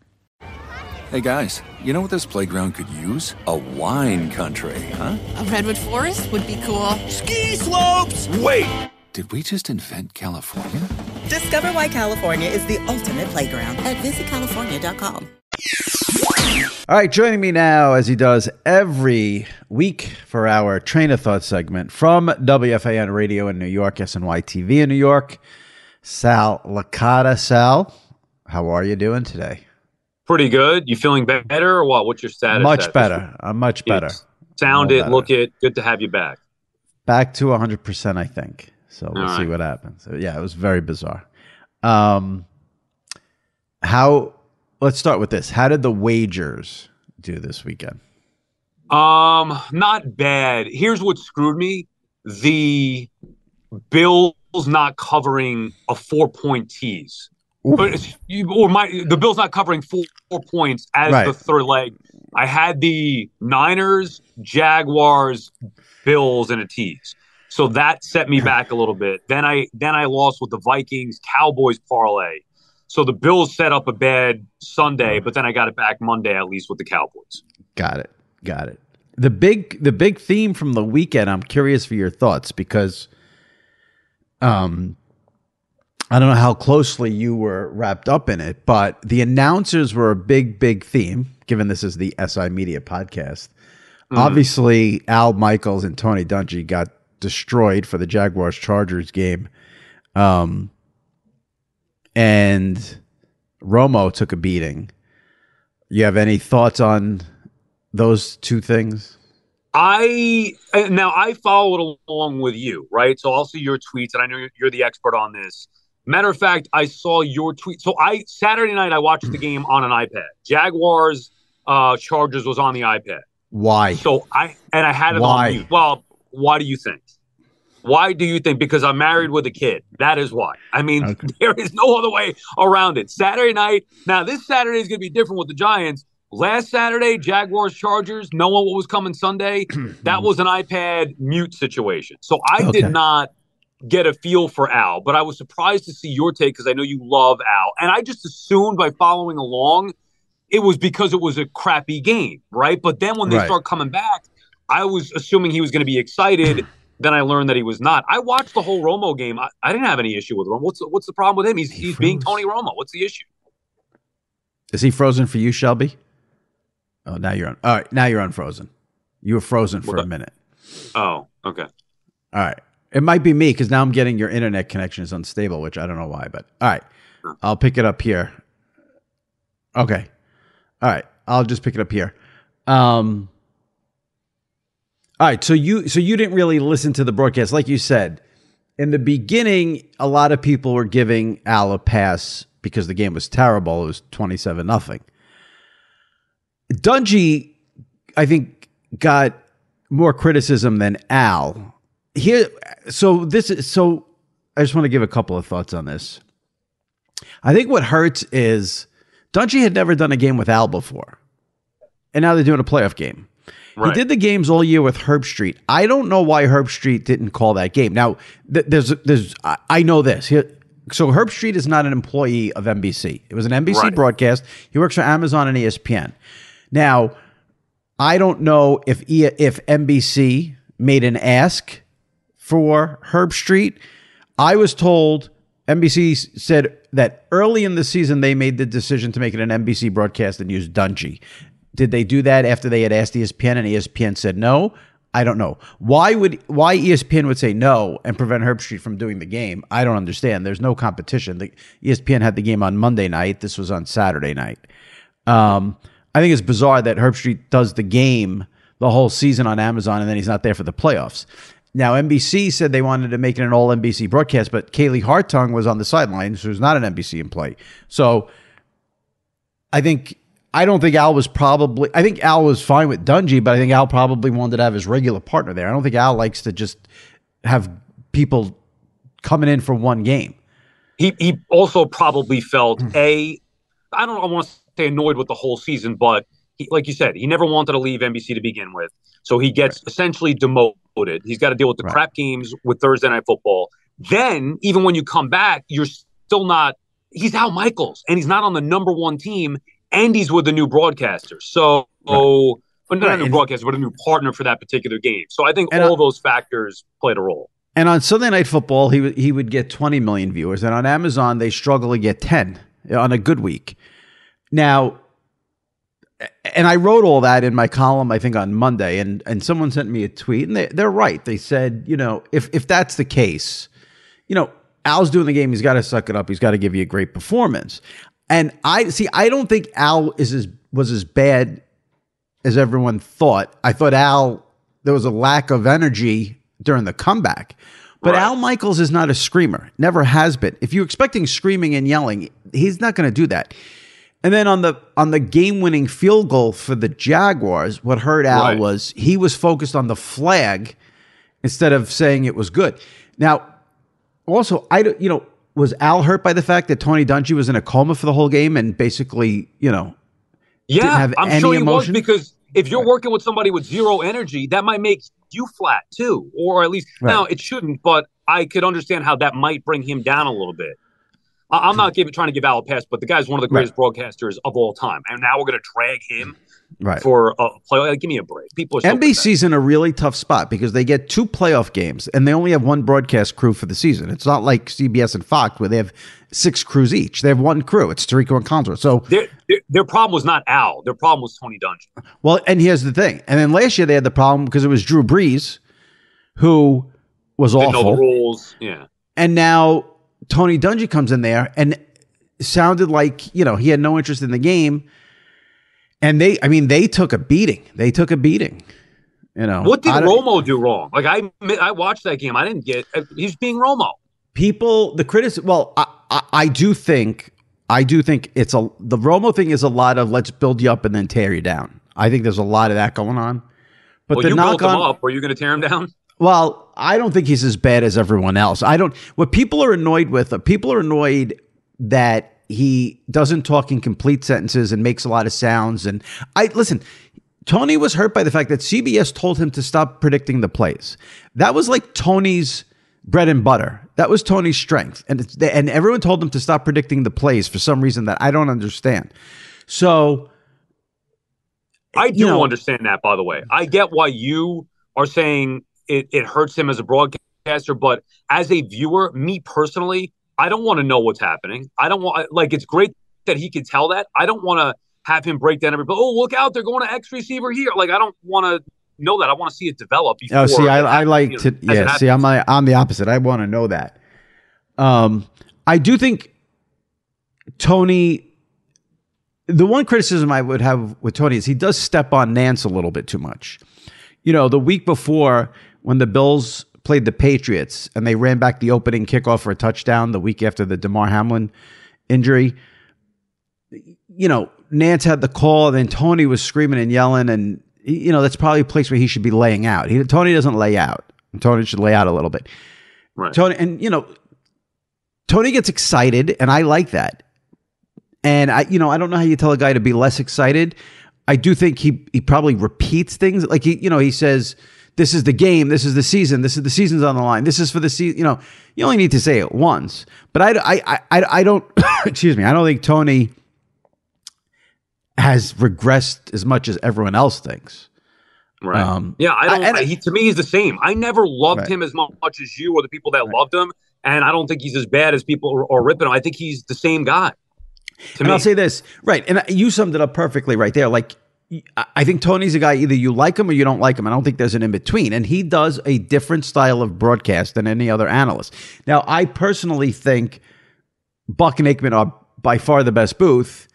Hey guys, you know what this playground could use? A wine country, huh? A redwood forest would be cool. Ski slopes! Wait! Did we just invent California? Discover why California is the ultimate playground at visitcalifornia.com. All right, joining me now, as he does every week for our Train of Thought segment from WFAN Radio in New York, SNY TV in New York, Sal Licata. Sal, how are you doing today? Pretty good. You feeling better or what? What's your status? Much better. I'm much better. Sound it, look it. Good to have you back. Back to 100%, I think. So we'll see what happens. So, yeah, it was very bizarre. Let's start with this. How did the wagers do this weekend? Not bad. Here's what screwed me. The Bills not covering a 4-point tease. The Bills not covering four points as the third leg. I had the Niners, Jaguars, Bills, and a tease. So that set me back a little bit. Then I lost with the Vikings, Cowboys parlay. So the Bills set up a bad Sunday, but then I got it back Monday at least with the Cowboys. Got it. The big theme from the weekend, I'm curious for your thoughts because I don't know how closely you were wrapped up in it, but the announcers were a big theme, given this is the SI Media podcast. Mm-hmm. Obviously, Al Michaels and Tony Dungy got destroyed for the Jaguars-Chargers game. And Romo took a beating. You have any thoughts on those two things? I followed along with you, right? So I'll see your tweets, and I know you're the expert on this. Matter of fact, I saw your tweet. So Saturday night I watched the game on an iPad. Jaguars Chargers was on the iPad. Why? So I had it on mute. Well, why do you think? Why do you think? Because I'm married with a kid. That is why. I mean, There is no other way around it. Saturday night. Now, this Saturday is going to be different with the Giants. Last Saturday, Jaguars, Chargers, knowing what was coming Sunday, that was an iPad mute situation. So I did not get a feel for Al, but I was surprised to see your take because I know you love Al. And I just assumed by following along it was because it was a crappy game, right? But then when they start coming back, I was assuming he was going to be excited. Then I learned that he was not. I watched the whole Romo game. I didn't have any issue with Romo. What's the problem with him? He's being Tony Romo. What's the issue? Is he frozen for you, Shelby? Oh, now you're on. All right, now you're unfrozen. You were frozen for a minute. Oh, okay. All right. It might be me because now I'm getting your internet connection is unstable, which I don't know why. But all right, I'll pick it up here. Okay. All right, I'll just pick it up here. All right, so you didn't really listen to the broadcast, like you said in the beginning. A lot of people were giving Al a pass because the game was terrible. It was 27-0. Dungy, I think, got more criticism than Al here. So I just want to give a couple of thoughts on this. I think what hurts is Dungy had never done a game with Al before, and now they're doing a playoff game. Right. He did the games all year with Herb Street. I don't know why Herb Street didn't call that game. Now, I know this. So Herb Street is not an employee of NBC. It was an NBC broadcast. He works for Amazon and ESPN. Now, I don't know if NBC made an ask for Herb Street. I was told NBC said that early in the season they made the decision to make it an NBC broadcast and use Dungy. Did they do that after they had asked ESPN and ESPN said no? I don't know. Why ESPN would say no and prevent Herb Street from doing the game? I don't understand. There's no competition. ESPN had the game on Monday night. This was on Saturday night. I think it's bizarre that Herb Street does the game the whole season on Amazon and then he's not there for the playoffs. Now, NBC said they wanted to make it an all-NBC broadcast, but Kaylee Hartung was on the sidelines, who's not an NBC employee. So I don't think Al was I think Al was fine with Dungy, but I think Al probably wanted to have his regular partner there. I don't think Al likes to just have people coming in for one game. He also probably felt I don't want to say annoyed with the whole season, but like you said, he never wanted to leave NBC to begin with. So he gets essentially demoted. He's got to deal with the crap games with Thursday Night Football. Then, even when you come back, you're still not – he's Al Michaels, and he's not on the number one team, and he's with the new broadcaster. So, but not a new broadcaster, but a new partner for that particular game. So I think all those factors played a role. And on Sunday Night Football, he would get 20 million viewers. And on Amazon, they struggle to get 10 on a good week. Now – and I wrote all that in my column, I think, on Monday, and someone sent me a tweet, and they're right. They said, if that's the case, Al's doing the game, he's got to suck it up. He's got to give you a great performance. And I don't think Al was as bad as everyone thought. I thought there was a lack of energy during the comeback. But Al Michaels is not a screamer, never has been. If you're expecting screaming and yelling, he's not going to do that. And then on the game-winning field goal for the Jaguars, what hurt Al was he was focused on the flag instead of saying it was good. Now, also, was Al hurt by the fact that Tony Dungy was in a coma for the whole game and basically, didn't have any sure he emotion? Was, because if you're working with somebody with zero energy, that might make you flat too, or at least now it shouldn't. But I could understand how that might bring him down a little bit. I'm not trying to give Al a pass, but the guy's one of the greatest broadcasters of all time. And now we're going to drag him for a play. Give me a break. People are NBC's in a really tough spot because they get 2 playoff games and they only have 1 broadcast crew for the season. It's not like CBS and Fox where they have 6 crews each. They have 1 crew. It's Tirico and Contra. So their problem was not Al. Their problem was Tony Dungy. Well, and here's the thing. And then last year they had the problem because it was Drew Brees who was awful. Didn't know the rules. Yeah. And now Tony Dungy comes in there and sounded like, he had no interest in the game. And they took a beating. What did Romo do wrong? Like I watched that game. I didn't get he's being Romo. I do think it's the Romo thing is a lot of let's build you up and then tear you down. I think there's a lot of that going on. But you built him up. Were you going to tear him down? Well, I don't think he's as bad as everyone else. What people are annoyed with, people are annoyed that he doesn't talk in complete sentences and makes a lot of sounds. And listen, Tony was hurt by the fact that CBS told him to stop predicting the plays. That was like Tony's bread and butter. That was Tony's strength. And everyone told him to stop predicting the plays for some reason that I don't understand. So I do understand that, by the way. I get why you are saying it hurts him as a broadcaster, but as a viewer, me personally, I don't want to know what's happening. I don't want, like, it's great that he can tell that. I don't want to have him break down everybody. Oh, look out, they're going to X receiver here. Like, I don't want to know that. I want to see it develop before. Oh, see, I like to, yeah, see, I'm the opposite. I want to know that. I do think Tony, the one criticism I would have with Tony is he does step on Nance a little bit too much. You know, the week before when the Bills played the Patriots and they ran back the opening kickoff for a touchdown the week after the Damar Hamlin injury, you know, Nance had the call and then Tony was screaming and yelling, and, you know, that's probably a place where he should be laying out. Tony doesn't lay out. Tony should lay out a little bit. Right. Tony, and, you know, Tony gets excited, and I like that. And I don't know how you tell a guy to be less excited. I do think he probably repeats things. Like he says, this is the game, this is the season, this is the season's on the line, this is for the season. You know, you only need to say it once. But I don't excuse me, I don't think Tony has regressed as much as everyone else thinks. Right. To me, he's the same. I never loved him as much as you or the people that loved him. And I don't think he's as bad as people are ripping him. I think he's the same guy. And I'll say this, right, and you summed it up perfectly right there. Like, I think Tony's a guy, either you like him or you don't like him. I don't think there's an in-between. And he does a different style of broadcast than any other analyst. Now, I personally think Buck and Aikman are by far the best booth.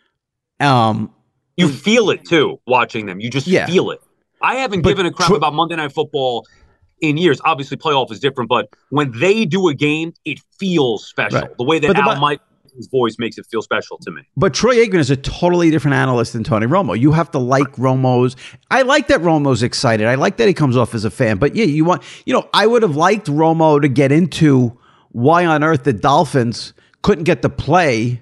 You feel it, too, watching them. You just feel it. I haven't given a crap about Monday Night Football in years. Obviously, playoff is different, but when they do a game, it feels special. Right. The way that Al Michaels' voice makes it feel special to me. But Troy Aikman is a totally different analyst than Tony Romo. You have to like Romo's. I like that Romo's excited. I like that he comes off as a fan. But yeah, I would have liked Romo to get into why on earth the Dolphins couldn't get the play,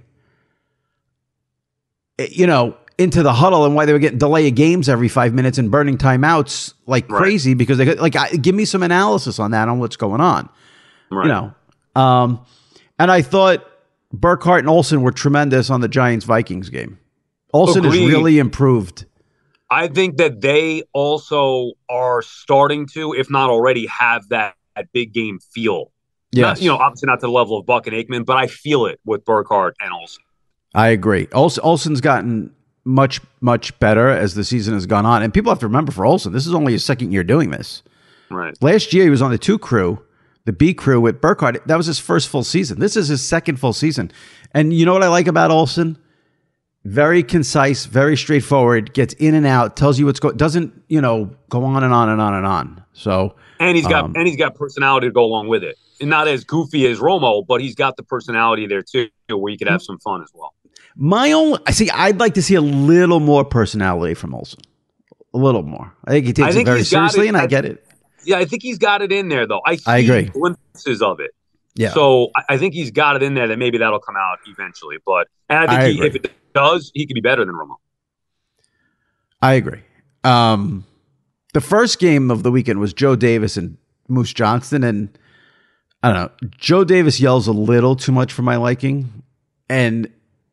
into the huddle, and why they were getting delay of games every 5 minutes and burning timeouts like crazy because they give me some analysis on that, on what's going on. Right. And I thought Burkhardt and Olsen were tremendous on the Giants-Vikings game. Olsen has really improved. I think that they also are starting to, if not already, have that big game feel. Yes. Obviously not to the level of Buck and Aikman, but I feel it with Burkhardt and Olsen. I agree. Olsen's gotten much, much better as the season has gone on. And people have to remember, for Olsen, this is only his second year doing this. Right. Last year, he was on the 2 crew, the B crew with Burkhardt. That was his first full season. This is his second full season. And you know what I like about Olsen? Very concise, very straightforward, gets in and out, tells you what's going, doesn't, go on and on and on and on. So, and he's got personality to go along with it. And not as goofy as Romo, but he's got the personality there too, where you could have some fun as well. I'd like to see a little more personality from Olsen. A little more. I think he takes it very seriously, and I get it. Yeah, I think he's got it in there, though. I agree. Glimpses of it. Yeah. So I think he's got it in there that maybe that'll come out eventually. And I think if it does, he could be better than Romo. I agree. The first game of the weekend was Joe Davis and Moose Johnston, and I don't know. Joe Davis yells a little too much for my liking, and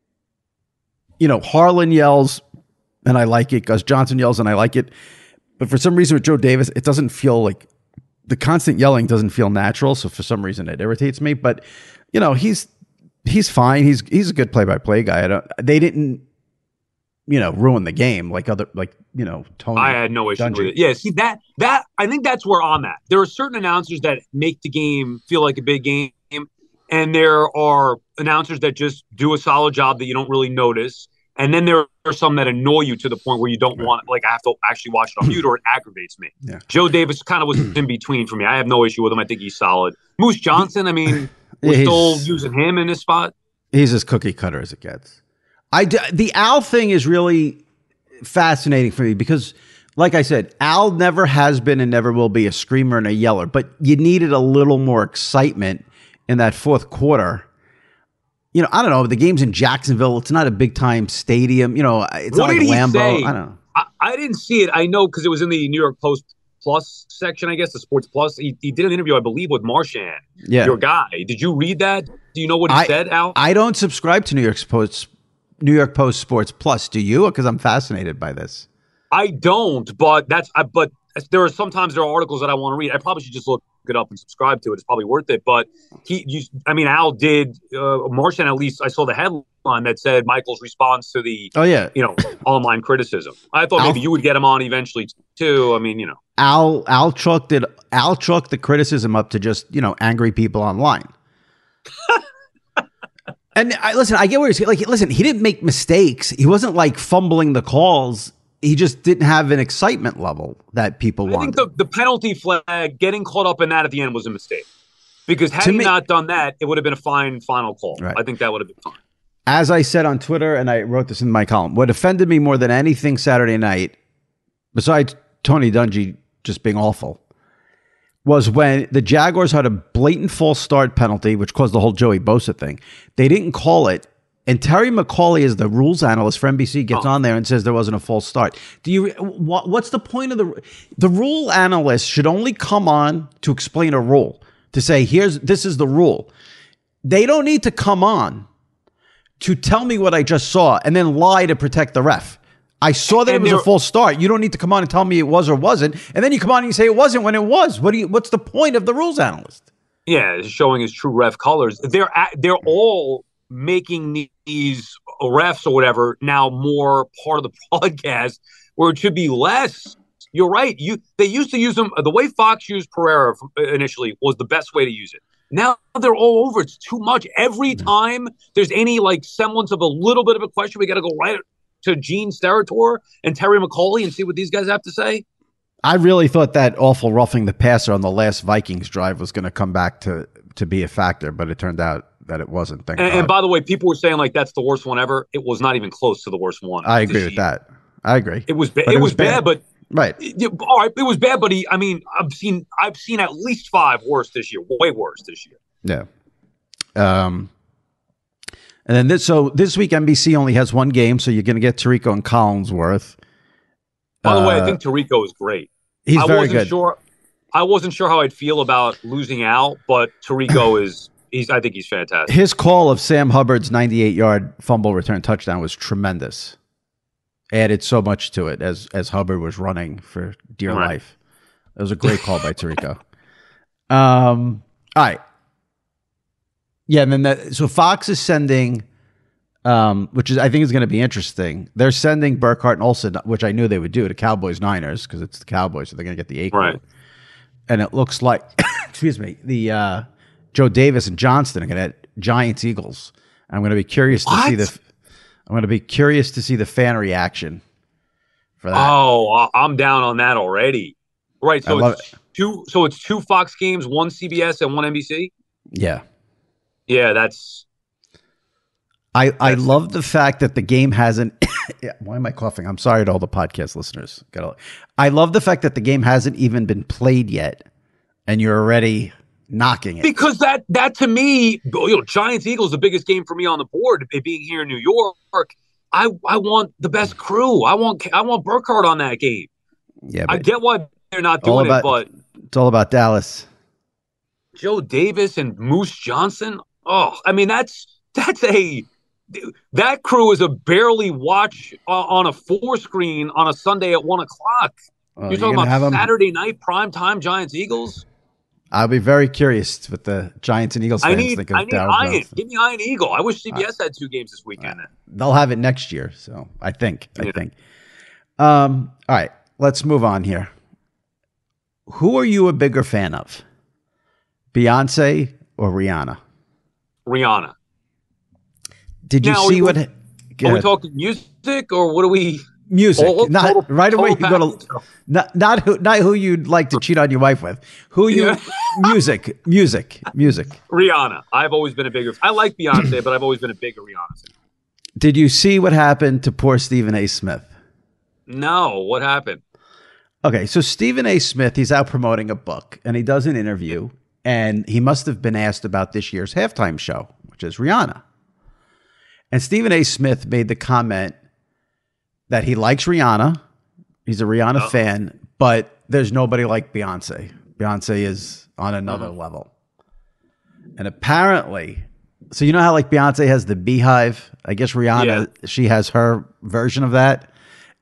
Harlan yells, and I like it. Gus Johnson yells, and I like it. But for some reason with Joe Davis, it doesn't feel like the constant yelling doesn't feel natural. So for some reason it irritates me. But he's fine. He's a good play-by-play guy. They didn't ruin the game like Tony. I had no issue with it. Yeah, see that I think that's where I'm at. There are certain announcers that make the game feel like a big game, and there are announcers that just do a solid job that you don't really notice. And then there are some that annoy you to the point where you don't want, I have to actually watch it on mute, or it aggravates me. Yeah. Joe Davis kind of was in between for me. I have no issue with him. I think he's solid. Moose Johnson, we're still using him in this spot. He's as cookie cutter as it gets. The Al thing is really fascinating for me because, like I said, Al never has been and never will be a screamer and a yeller, but you needed a little more excitement in that fourth quarter. I don't know. The game's in Jacksonville. It's not a big-time stadium. It's not like Lambeau. Say? I don't know. I didn't see it. I know because it was in the New York Post Plus section, I guess, the Sports Plus. He did an interview, I believe, with Marchand, your guy. Did you read that? Do you know what he said, Al? I don't subscribe to New York Post Sports Plus. Do you? Because I'm fascinated by this. I don't, but but there are articles that I want to read. I probably should just look it up and subscribe to it. It's probably worth it. But Al did, Martian, at least I saw the headline that said Michael's response to the, online criticism. I thought maybe you would get him on eventually too. I mean, Al chalked the criticism up to just, angry people online. And I get where he's like, listen, he didn't make mistakes. He wasn't like fumbling the calls. He just didn't have an excitement level that people wanted. I think the penalty flag, getting caught up in that at the end was a mistake. Because had he not done that, it would have been a fine final call. Right. I think that would have been fine. As I said on Twitter, and I wrote this in my column, what offended me more than anything Saturday night, besides Tony Dungy just being awful, was when the Jaguars had a blatant false start penalty, which caused the whole Joey Bosa thing. They didn't call it. And Terry McAulay, is the rules analyst for NBC, gets on there and says there wasn't a false start. What's the point of the rule analyst should only come on to explain a rule, to say, this is the rule. They don't need to come on to tell me what I just saw and then lie to protect the ref. I saw that it was a false start. You don't need to come on and tell me it was or wasn't. And then you come on and you say it wasn't when it was. What's the point of the rules analyst? Yeah, showing his true ref colors. They're all making these refs or whatever now more part of the broadcast, where it should be less. You're right. They used to use them. The way Fox used Pereira initially was the best way to use it. Now they're all over. It's too much. Every time there's any semblance of a little bit of a question, we got to go right to Gene Steratore and Terry McAulay and see what these guys have to say. I really thought that awful roughing the passer on the last Vikings drive was going to come back to be a factor, but it turned out that it wasn't. And by the way, people were saying that's the worst one ever. It was not even close to the worst one. I agree with that. I agree. It was it was bad, but right. All right, it was bad, but I've seen at least 5 worse this year, way worse this year. Yeah. And then this week NBC only has one game, so you're going to get Tirico and Collinsworth. By the way, I think Tirico is great. He's very good. I wasn't sure how I'd feel about losing out, but Tirico is. I think he's fantastic. His call of Sam Hubbard's 98-yard fumble return touchdown was tremendous. Added so much to it as Hubbard was running for dear life. It was a great call by Tirico. All right. Yeah, and then so Fox is sending, which I think is going to be interesting. They're sending Burkhardt and Olsen, which I knew they would do, to Cowboys-Niners, because it's the Cowboys, so they're going to get the 8. Right. And it looks like, excuse me, the Joe Davis and Johnston are going to get Giants-Eagles. I'm going to be curious to see the fan reaction for that. Oh, I'm down on that already. Right, so it's 2 Fox games, 1 CBS and 1 NBC. Yeah. Yeah, that's. I love the fact that the game hasn't. Why am I coughing? I'm sorry to all the podcast listeners. I love the fact that the game hasn't even been played yet, and you're already knocking it. Because that to me, Giants Eagles, the biggest game for me on the board. It being here in New York, I want the best crew. I want Burkhardt on that game. Yeah, I get why they're not doing it, but it's all about Dallas. Joe Davis and Moose Johnson. Oh, I mean that crew is a barely watch on a 4 screen on a Sunday at 1:00. You're talking about Saturday night primetime Giants Eagles. I'll be very curious what the Giants and Eagles fans think of Darryl Johnson. Give me Iron Eagle. I wish CBS had 2 games this weekend. They'll have it next year, so I think. All right, let's move on here. Who are you a bigger fan of? Beyonce or Rihanna? Rihanna. Did you see what? Are we talking music or what are we? Music. Not right away. You go to not who you'd like to cheat on your wife with. Who you? Music. Rihanna. I've always been a bigger. I like Beyonce, but I've always been a bigger Rihanna fan. Did you see what happened to poor Stephen A. Smith? No. What happened? Okay, so Stephen A. Smith, he's out promoting a book, and he does an interview. And he must have been asked about this year's halftime show, which is Rihanna. And Stephen A. Smith made the comment that he likes Rihanna. He's a Rihanna fan, but there's nobody like Beyonce. Beyonce is on another level. And apparently, so you know how Beyonce has the Beehive? I guess Rihanna, she has her version of that.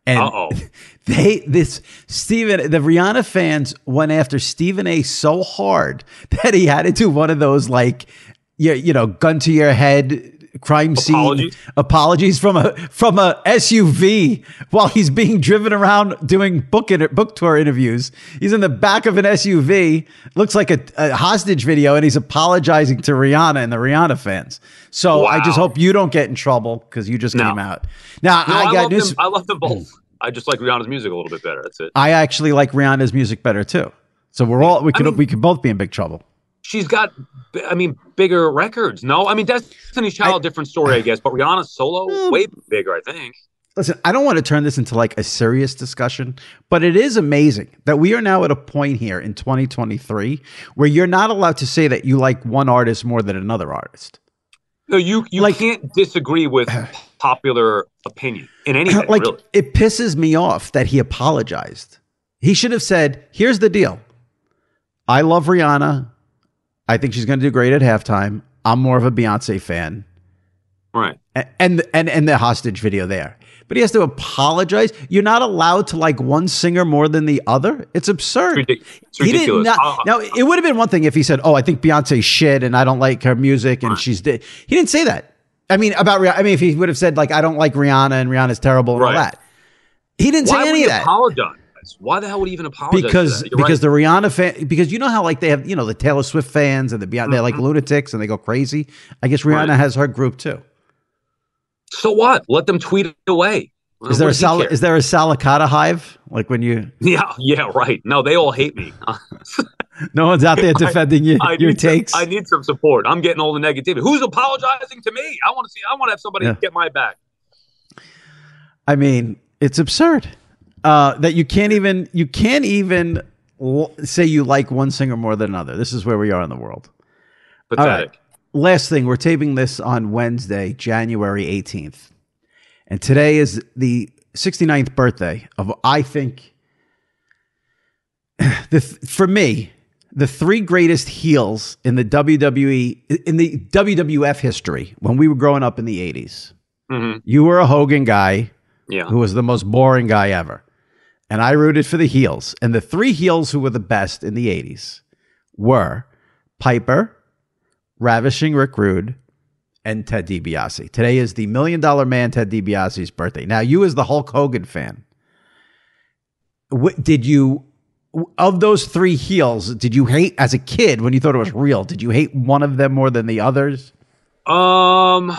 And the Rihanna fans went after Stephen A so hard that he had to do one of those like, gun to your head crime scene apologies from a SUV while he's being driven around doing book tour interviews. He's in the back of an SUV, looks like a hostage video, and he's apologizing to Rihanna and the Rihanna fans. So I just hope you don't get in trouble because you just came out. Now I got news. I love them both. I just like Rihanna's music a little bit better. That's it. I actually like Rihanna's music better too. So we could both be in big trouble. She's got, bigger records. No, Destiny's Child, different story, I guess. But Rihanna's solo, way bigger, I think. Listen, I don't want to turn this into like a serious discussion, but it is amazing that we are now at a point here in 2023 where you're not allowed to say that you like one artist more than another artist. No, you can't disagree with popular opinion in anything. Really. It pisses me off that he apologized. He should have said, "Here's the deal. I love Rihanna. I think she's going to do great at halftime. I'm more of a Beyonce fan." Right. And the hostage video there. But he has to apologize. You're not allowed to like one singer more than the other. It's absurd. It's ridiculous. Now, it would have been one thing if he said, "Oh, I think Beyonce's shit and I don't like her music and she's dead." He didn't say that. If he would have said like, "I don't like Rihanna and Rihanna's terrible," and all that. He didn't say any of that. Apologize? Why the hell would he even apologize? Because the Rihanna fan, because you know how like they have, the Taylor Swift fans and the Beyonce, they're like lunatics and they go crazy. I guess Rihanna has her group too. So what? Let them tweet it away. Is there a Salicata hive? Like when you? Yeah, right. No, they all hate me. No one's out there defending your takes. I need some support. I'm getting all the negativity. Who's apologizing to me? I want to have somebody get my back. It's absurd that you can't even say you like one singer more than another. This is where we are in the world. Pathetic. All right. Last thing, we're taping this on Wednesday, January 18th. And today is the 69th birthday of, I think, for me, the three greatest heels in the WWE, in the WWF history when we were growing up in the 80s. Mm-hmm. You were a Hogan guy who was the most boring guy ever. And I rooted for the heels. And the three heels who were the best in the 80s were Piper, Ravishing Rick Rude, and Ted DiBiase. Today is the $1 Million Man, Ted DiBiase's birthday. Now, you as the Hulk Hogan fan, did you, of those three heels, did you hate, as a kid, when you thought it was real, did you hate one of them more than the others? Probably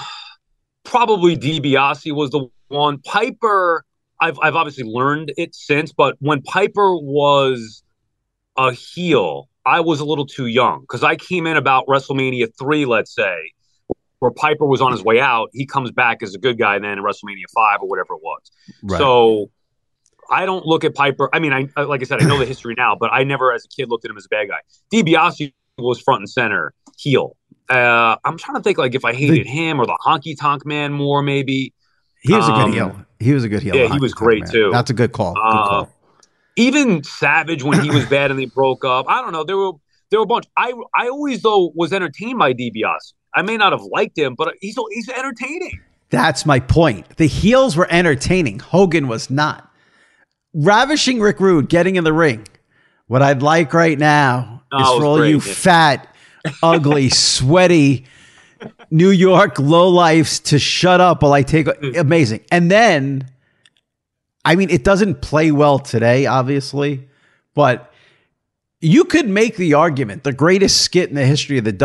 DiBiase was the one. Piper, I've obviously learned it since, but when Piper was a heel, I was a little too young because I came in about WrestleMania 3, let's say, where Piper was on his way out. He comes back as a good guy then in WrestleMania 5 or whatever it was. Right. So I don't look at Piper. Like I said, I know the history now, but I never as a kid looked at him as a bad guy. DiBiase was front and center heel. I'm trying to think like if I hated him or the Honky Tonk Man more maybe. He was a good heel. He was a good heel. Yeah, he was great too. That's a good call. Even Savage when he was bad and they broke up. I don't know. There were a bunch. I always though was entertained by DiBiase. I may not have liked him, but he's entertaining. That's my point. The heels were entertaining. Hogan was not. Ravishing Rick Rude getting in the ring. What I'd like right now is for all you fat, ugly, sweaty New York lowlifes to shut up while I take amazing. And then, it doesn't play well today, obviously, but you could make the argument the greatest skit in the history of the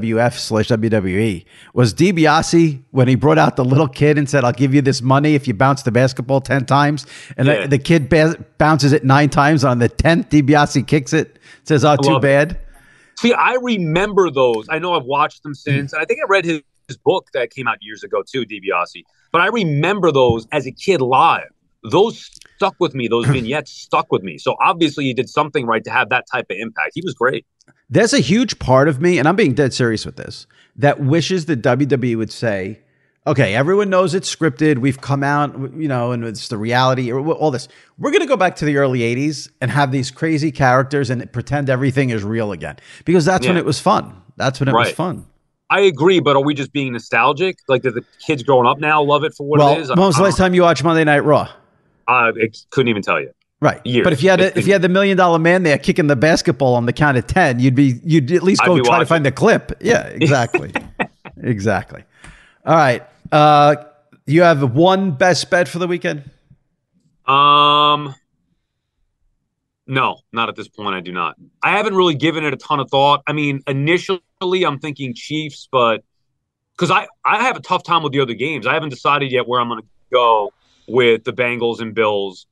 WWF/WWE was DiBiase when he brought out the little kid and said, "I'll give you this money if you bounce the basketball 10 times." And the kid bounces it 9 times. On the 10th, DiBiase kicks it, says, "Oh, too bad." See, I remember those. I know I've watched them since. And I think I read his book that came out years ago too, DiBiase. But I remember those as a kid live. Those stuck with me. Those vignettes stuck with me. So obviously he did something right to have that type of impact. He was great. There's a huge part of me, and I'm being dead serious with this, that wishes the WWE would say, okay, everyone knows it's scripted. We've come out, and it's the reality, or all this. We're going to go back to the early 80s and have these crazy characters and pretend everything is real again. Because that's when it was fun. That's when it was fun. I agree, but are we just being nostalgic? Like, do the kids growing up now love it for what it is? When was the last time you watched Monday Night Raw? couldn't even tell you. Right. Years. But if you had the $1 million man there kicking the basketball on the count of 10, you'd at least go try to find the clip. Yeah, exactly. Exactly. All right. You have one best bet for the weekend? No, not at this point. I do not. I haven't really given it a ton of thought. I mean, initially I'm thinking Chiefs, but because I have a tough time with the other games. I haven't decided yet where I'm going to go with the Bengals and Bills.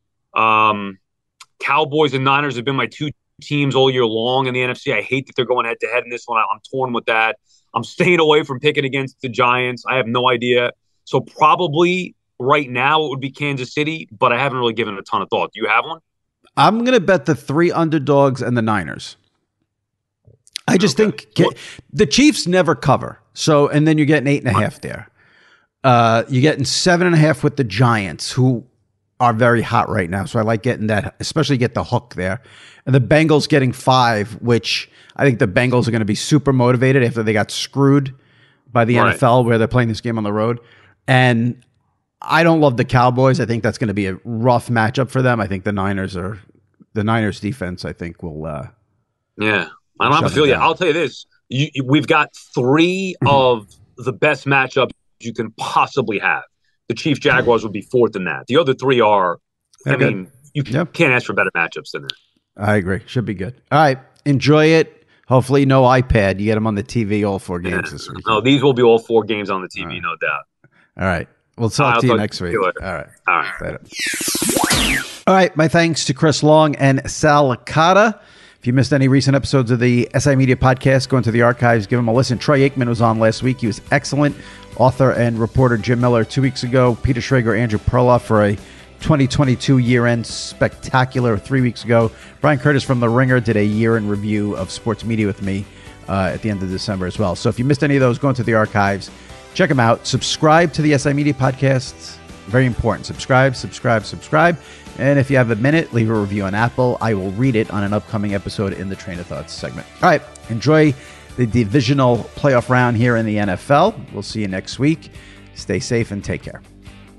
Cowboys and Niners have been my two teams all year long in the NFC. I hate that they're going head to head in this one. I'm torn with that. I'm staying away from picking against the Giants. I have no idea. So probably right now it would be Kansas City, but I haven't really given it a ton of thought. Do you have one? I'm going to bet the 3 underdogs and the Niners. I just think the Chiefs never cover. So, and then you're getting 8.5 there. You're getting 7.5 with the Giants, who are very hot right now. So I like getting that, especially get the hook there. And the Bengals getting 5, which I think the Bengals are going to be super motivated after they got screwed by the NFL where they're playing this game on the road. And I don't love the Cowboys. I think that's going to be a rough matchup for them. I think the Niners defense, I think, will yeah. I don't have a feel yet. I'll tell you this. We've got 3 of the best matchups you can possibly have. The Chiefs Jaguars would be 4th in that. The other 3 are, you can't ask for better matchups than that. I agree. Should be good. All right. Enjoy it. Hopefully no iPad. You get them on the TV all 4 games this week. No, these will be all 4 games on the TV, no doubt. All right. We'll talk to you next week. All right. Later. All right. My thanks to Chris Long and Sal Licata. If you missed any recent episodes of the SI Media Podcast, go into the archives, give them a listen. Troy Aikman was on last week. He was excellent. Author and reporter Jim Miller 2 weeks ago. Peter Schrager, Andrew Perloff for a 2022 year-end spectacular 3 weeks ago. Brian Curtis from The Ringer did a year-end review of sports media with me at the end of December as well. So if you missed any of those, go into the archives. Check them out. Subscribe to the SI Media Podcast. Very important. Subscribe. And if you have a minute, leave a review on Apple. I will read it on an upcoming episode in the Train of Thoughts segment. All right. Enjoy the divisional playoff round here in the NFL. We'll see you next week. Stay safe and take care.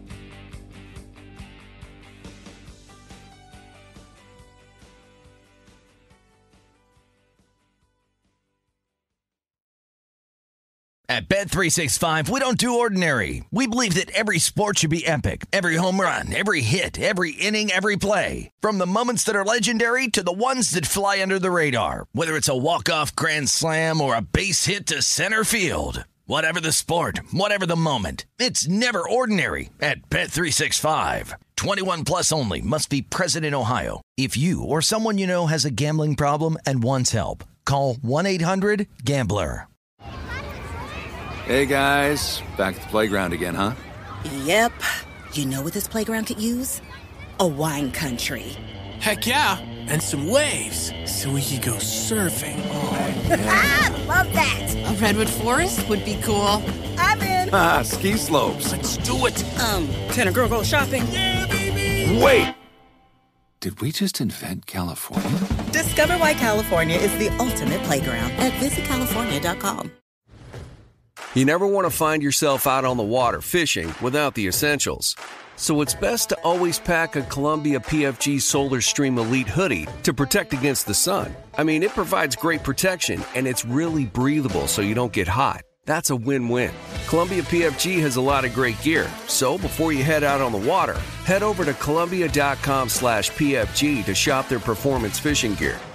At Bet365, we don't do ordinary. We believe that every sport should be epic. Every home run, every hit, every inning, every play. From the moments that are legendary to the ones that fly under the radar. Whether it's a walk-off grand slam or a base hit to center field. Whatever the sport, whatever the moment. It's never ordinary at Bet365. 21 plus only. Must be present in Ohio. If you or someone you know has a gambling problem and wants help, call 1-800-GAMBLER. Hey, guys. Back at the playground again, huh? Yep. You know what this playground could use? A wine country. Heck yeah. And some waves so we could go surfing. Oh, yeah. I love that. A redwood forest would be cool. I'm in. Ski slopes. Let's do it. Can a girl go shopping? Yeah, baby. Wait. Did we just invent California? Discover why California is the ultimate playground at visitcalifornia.com. You never want to find yourself out on the water fishing without the essentials. So it's best to always pack a Columbia PFG Solar Stream Elite hoodie to protect against the sun. I mean, it provides great protection, and it's really breathable so you don't get hot. That's a win-win. Columbia PFG has a lot of great gear. So before you head out on the water, head over to Columbia.com/PFG to shop their performance fishing gear.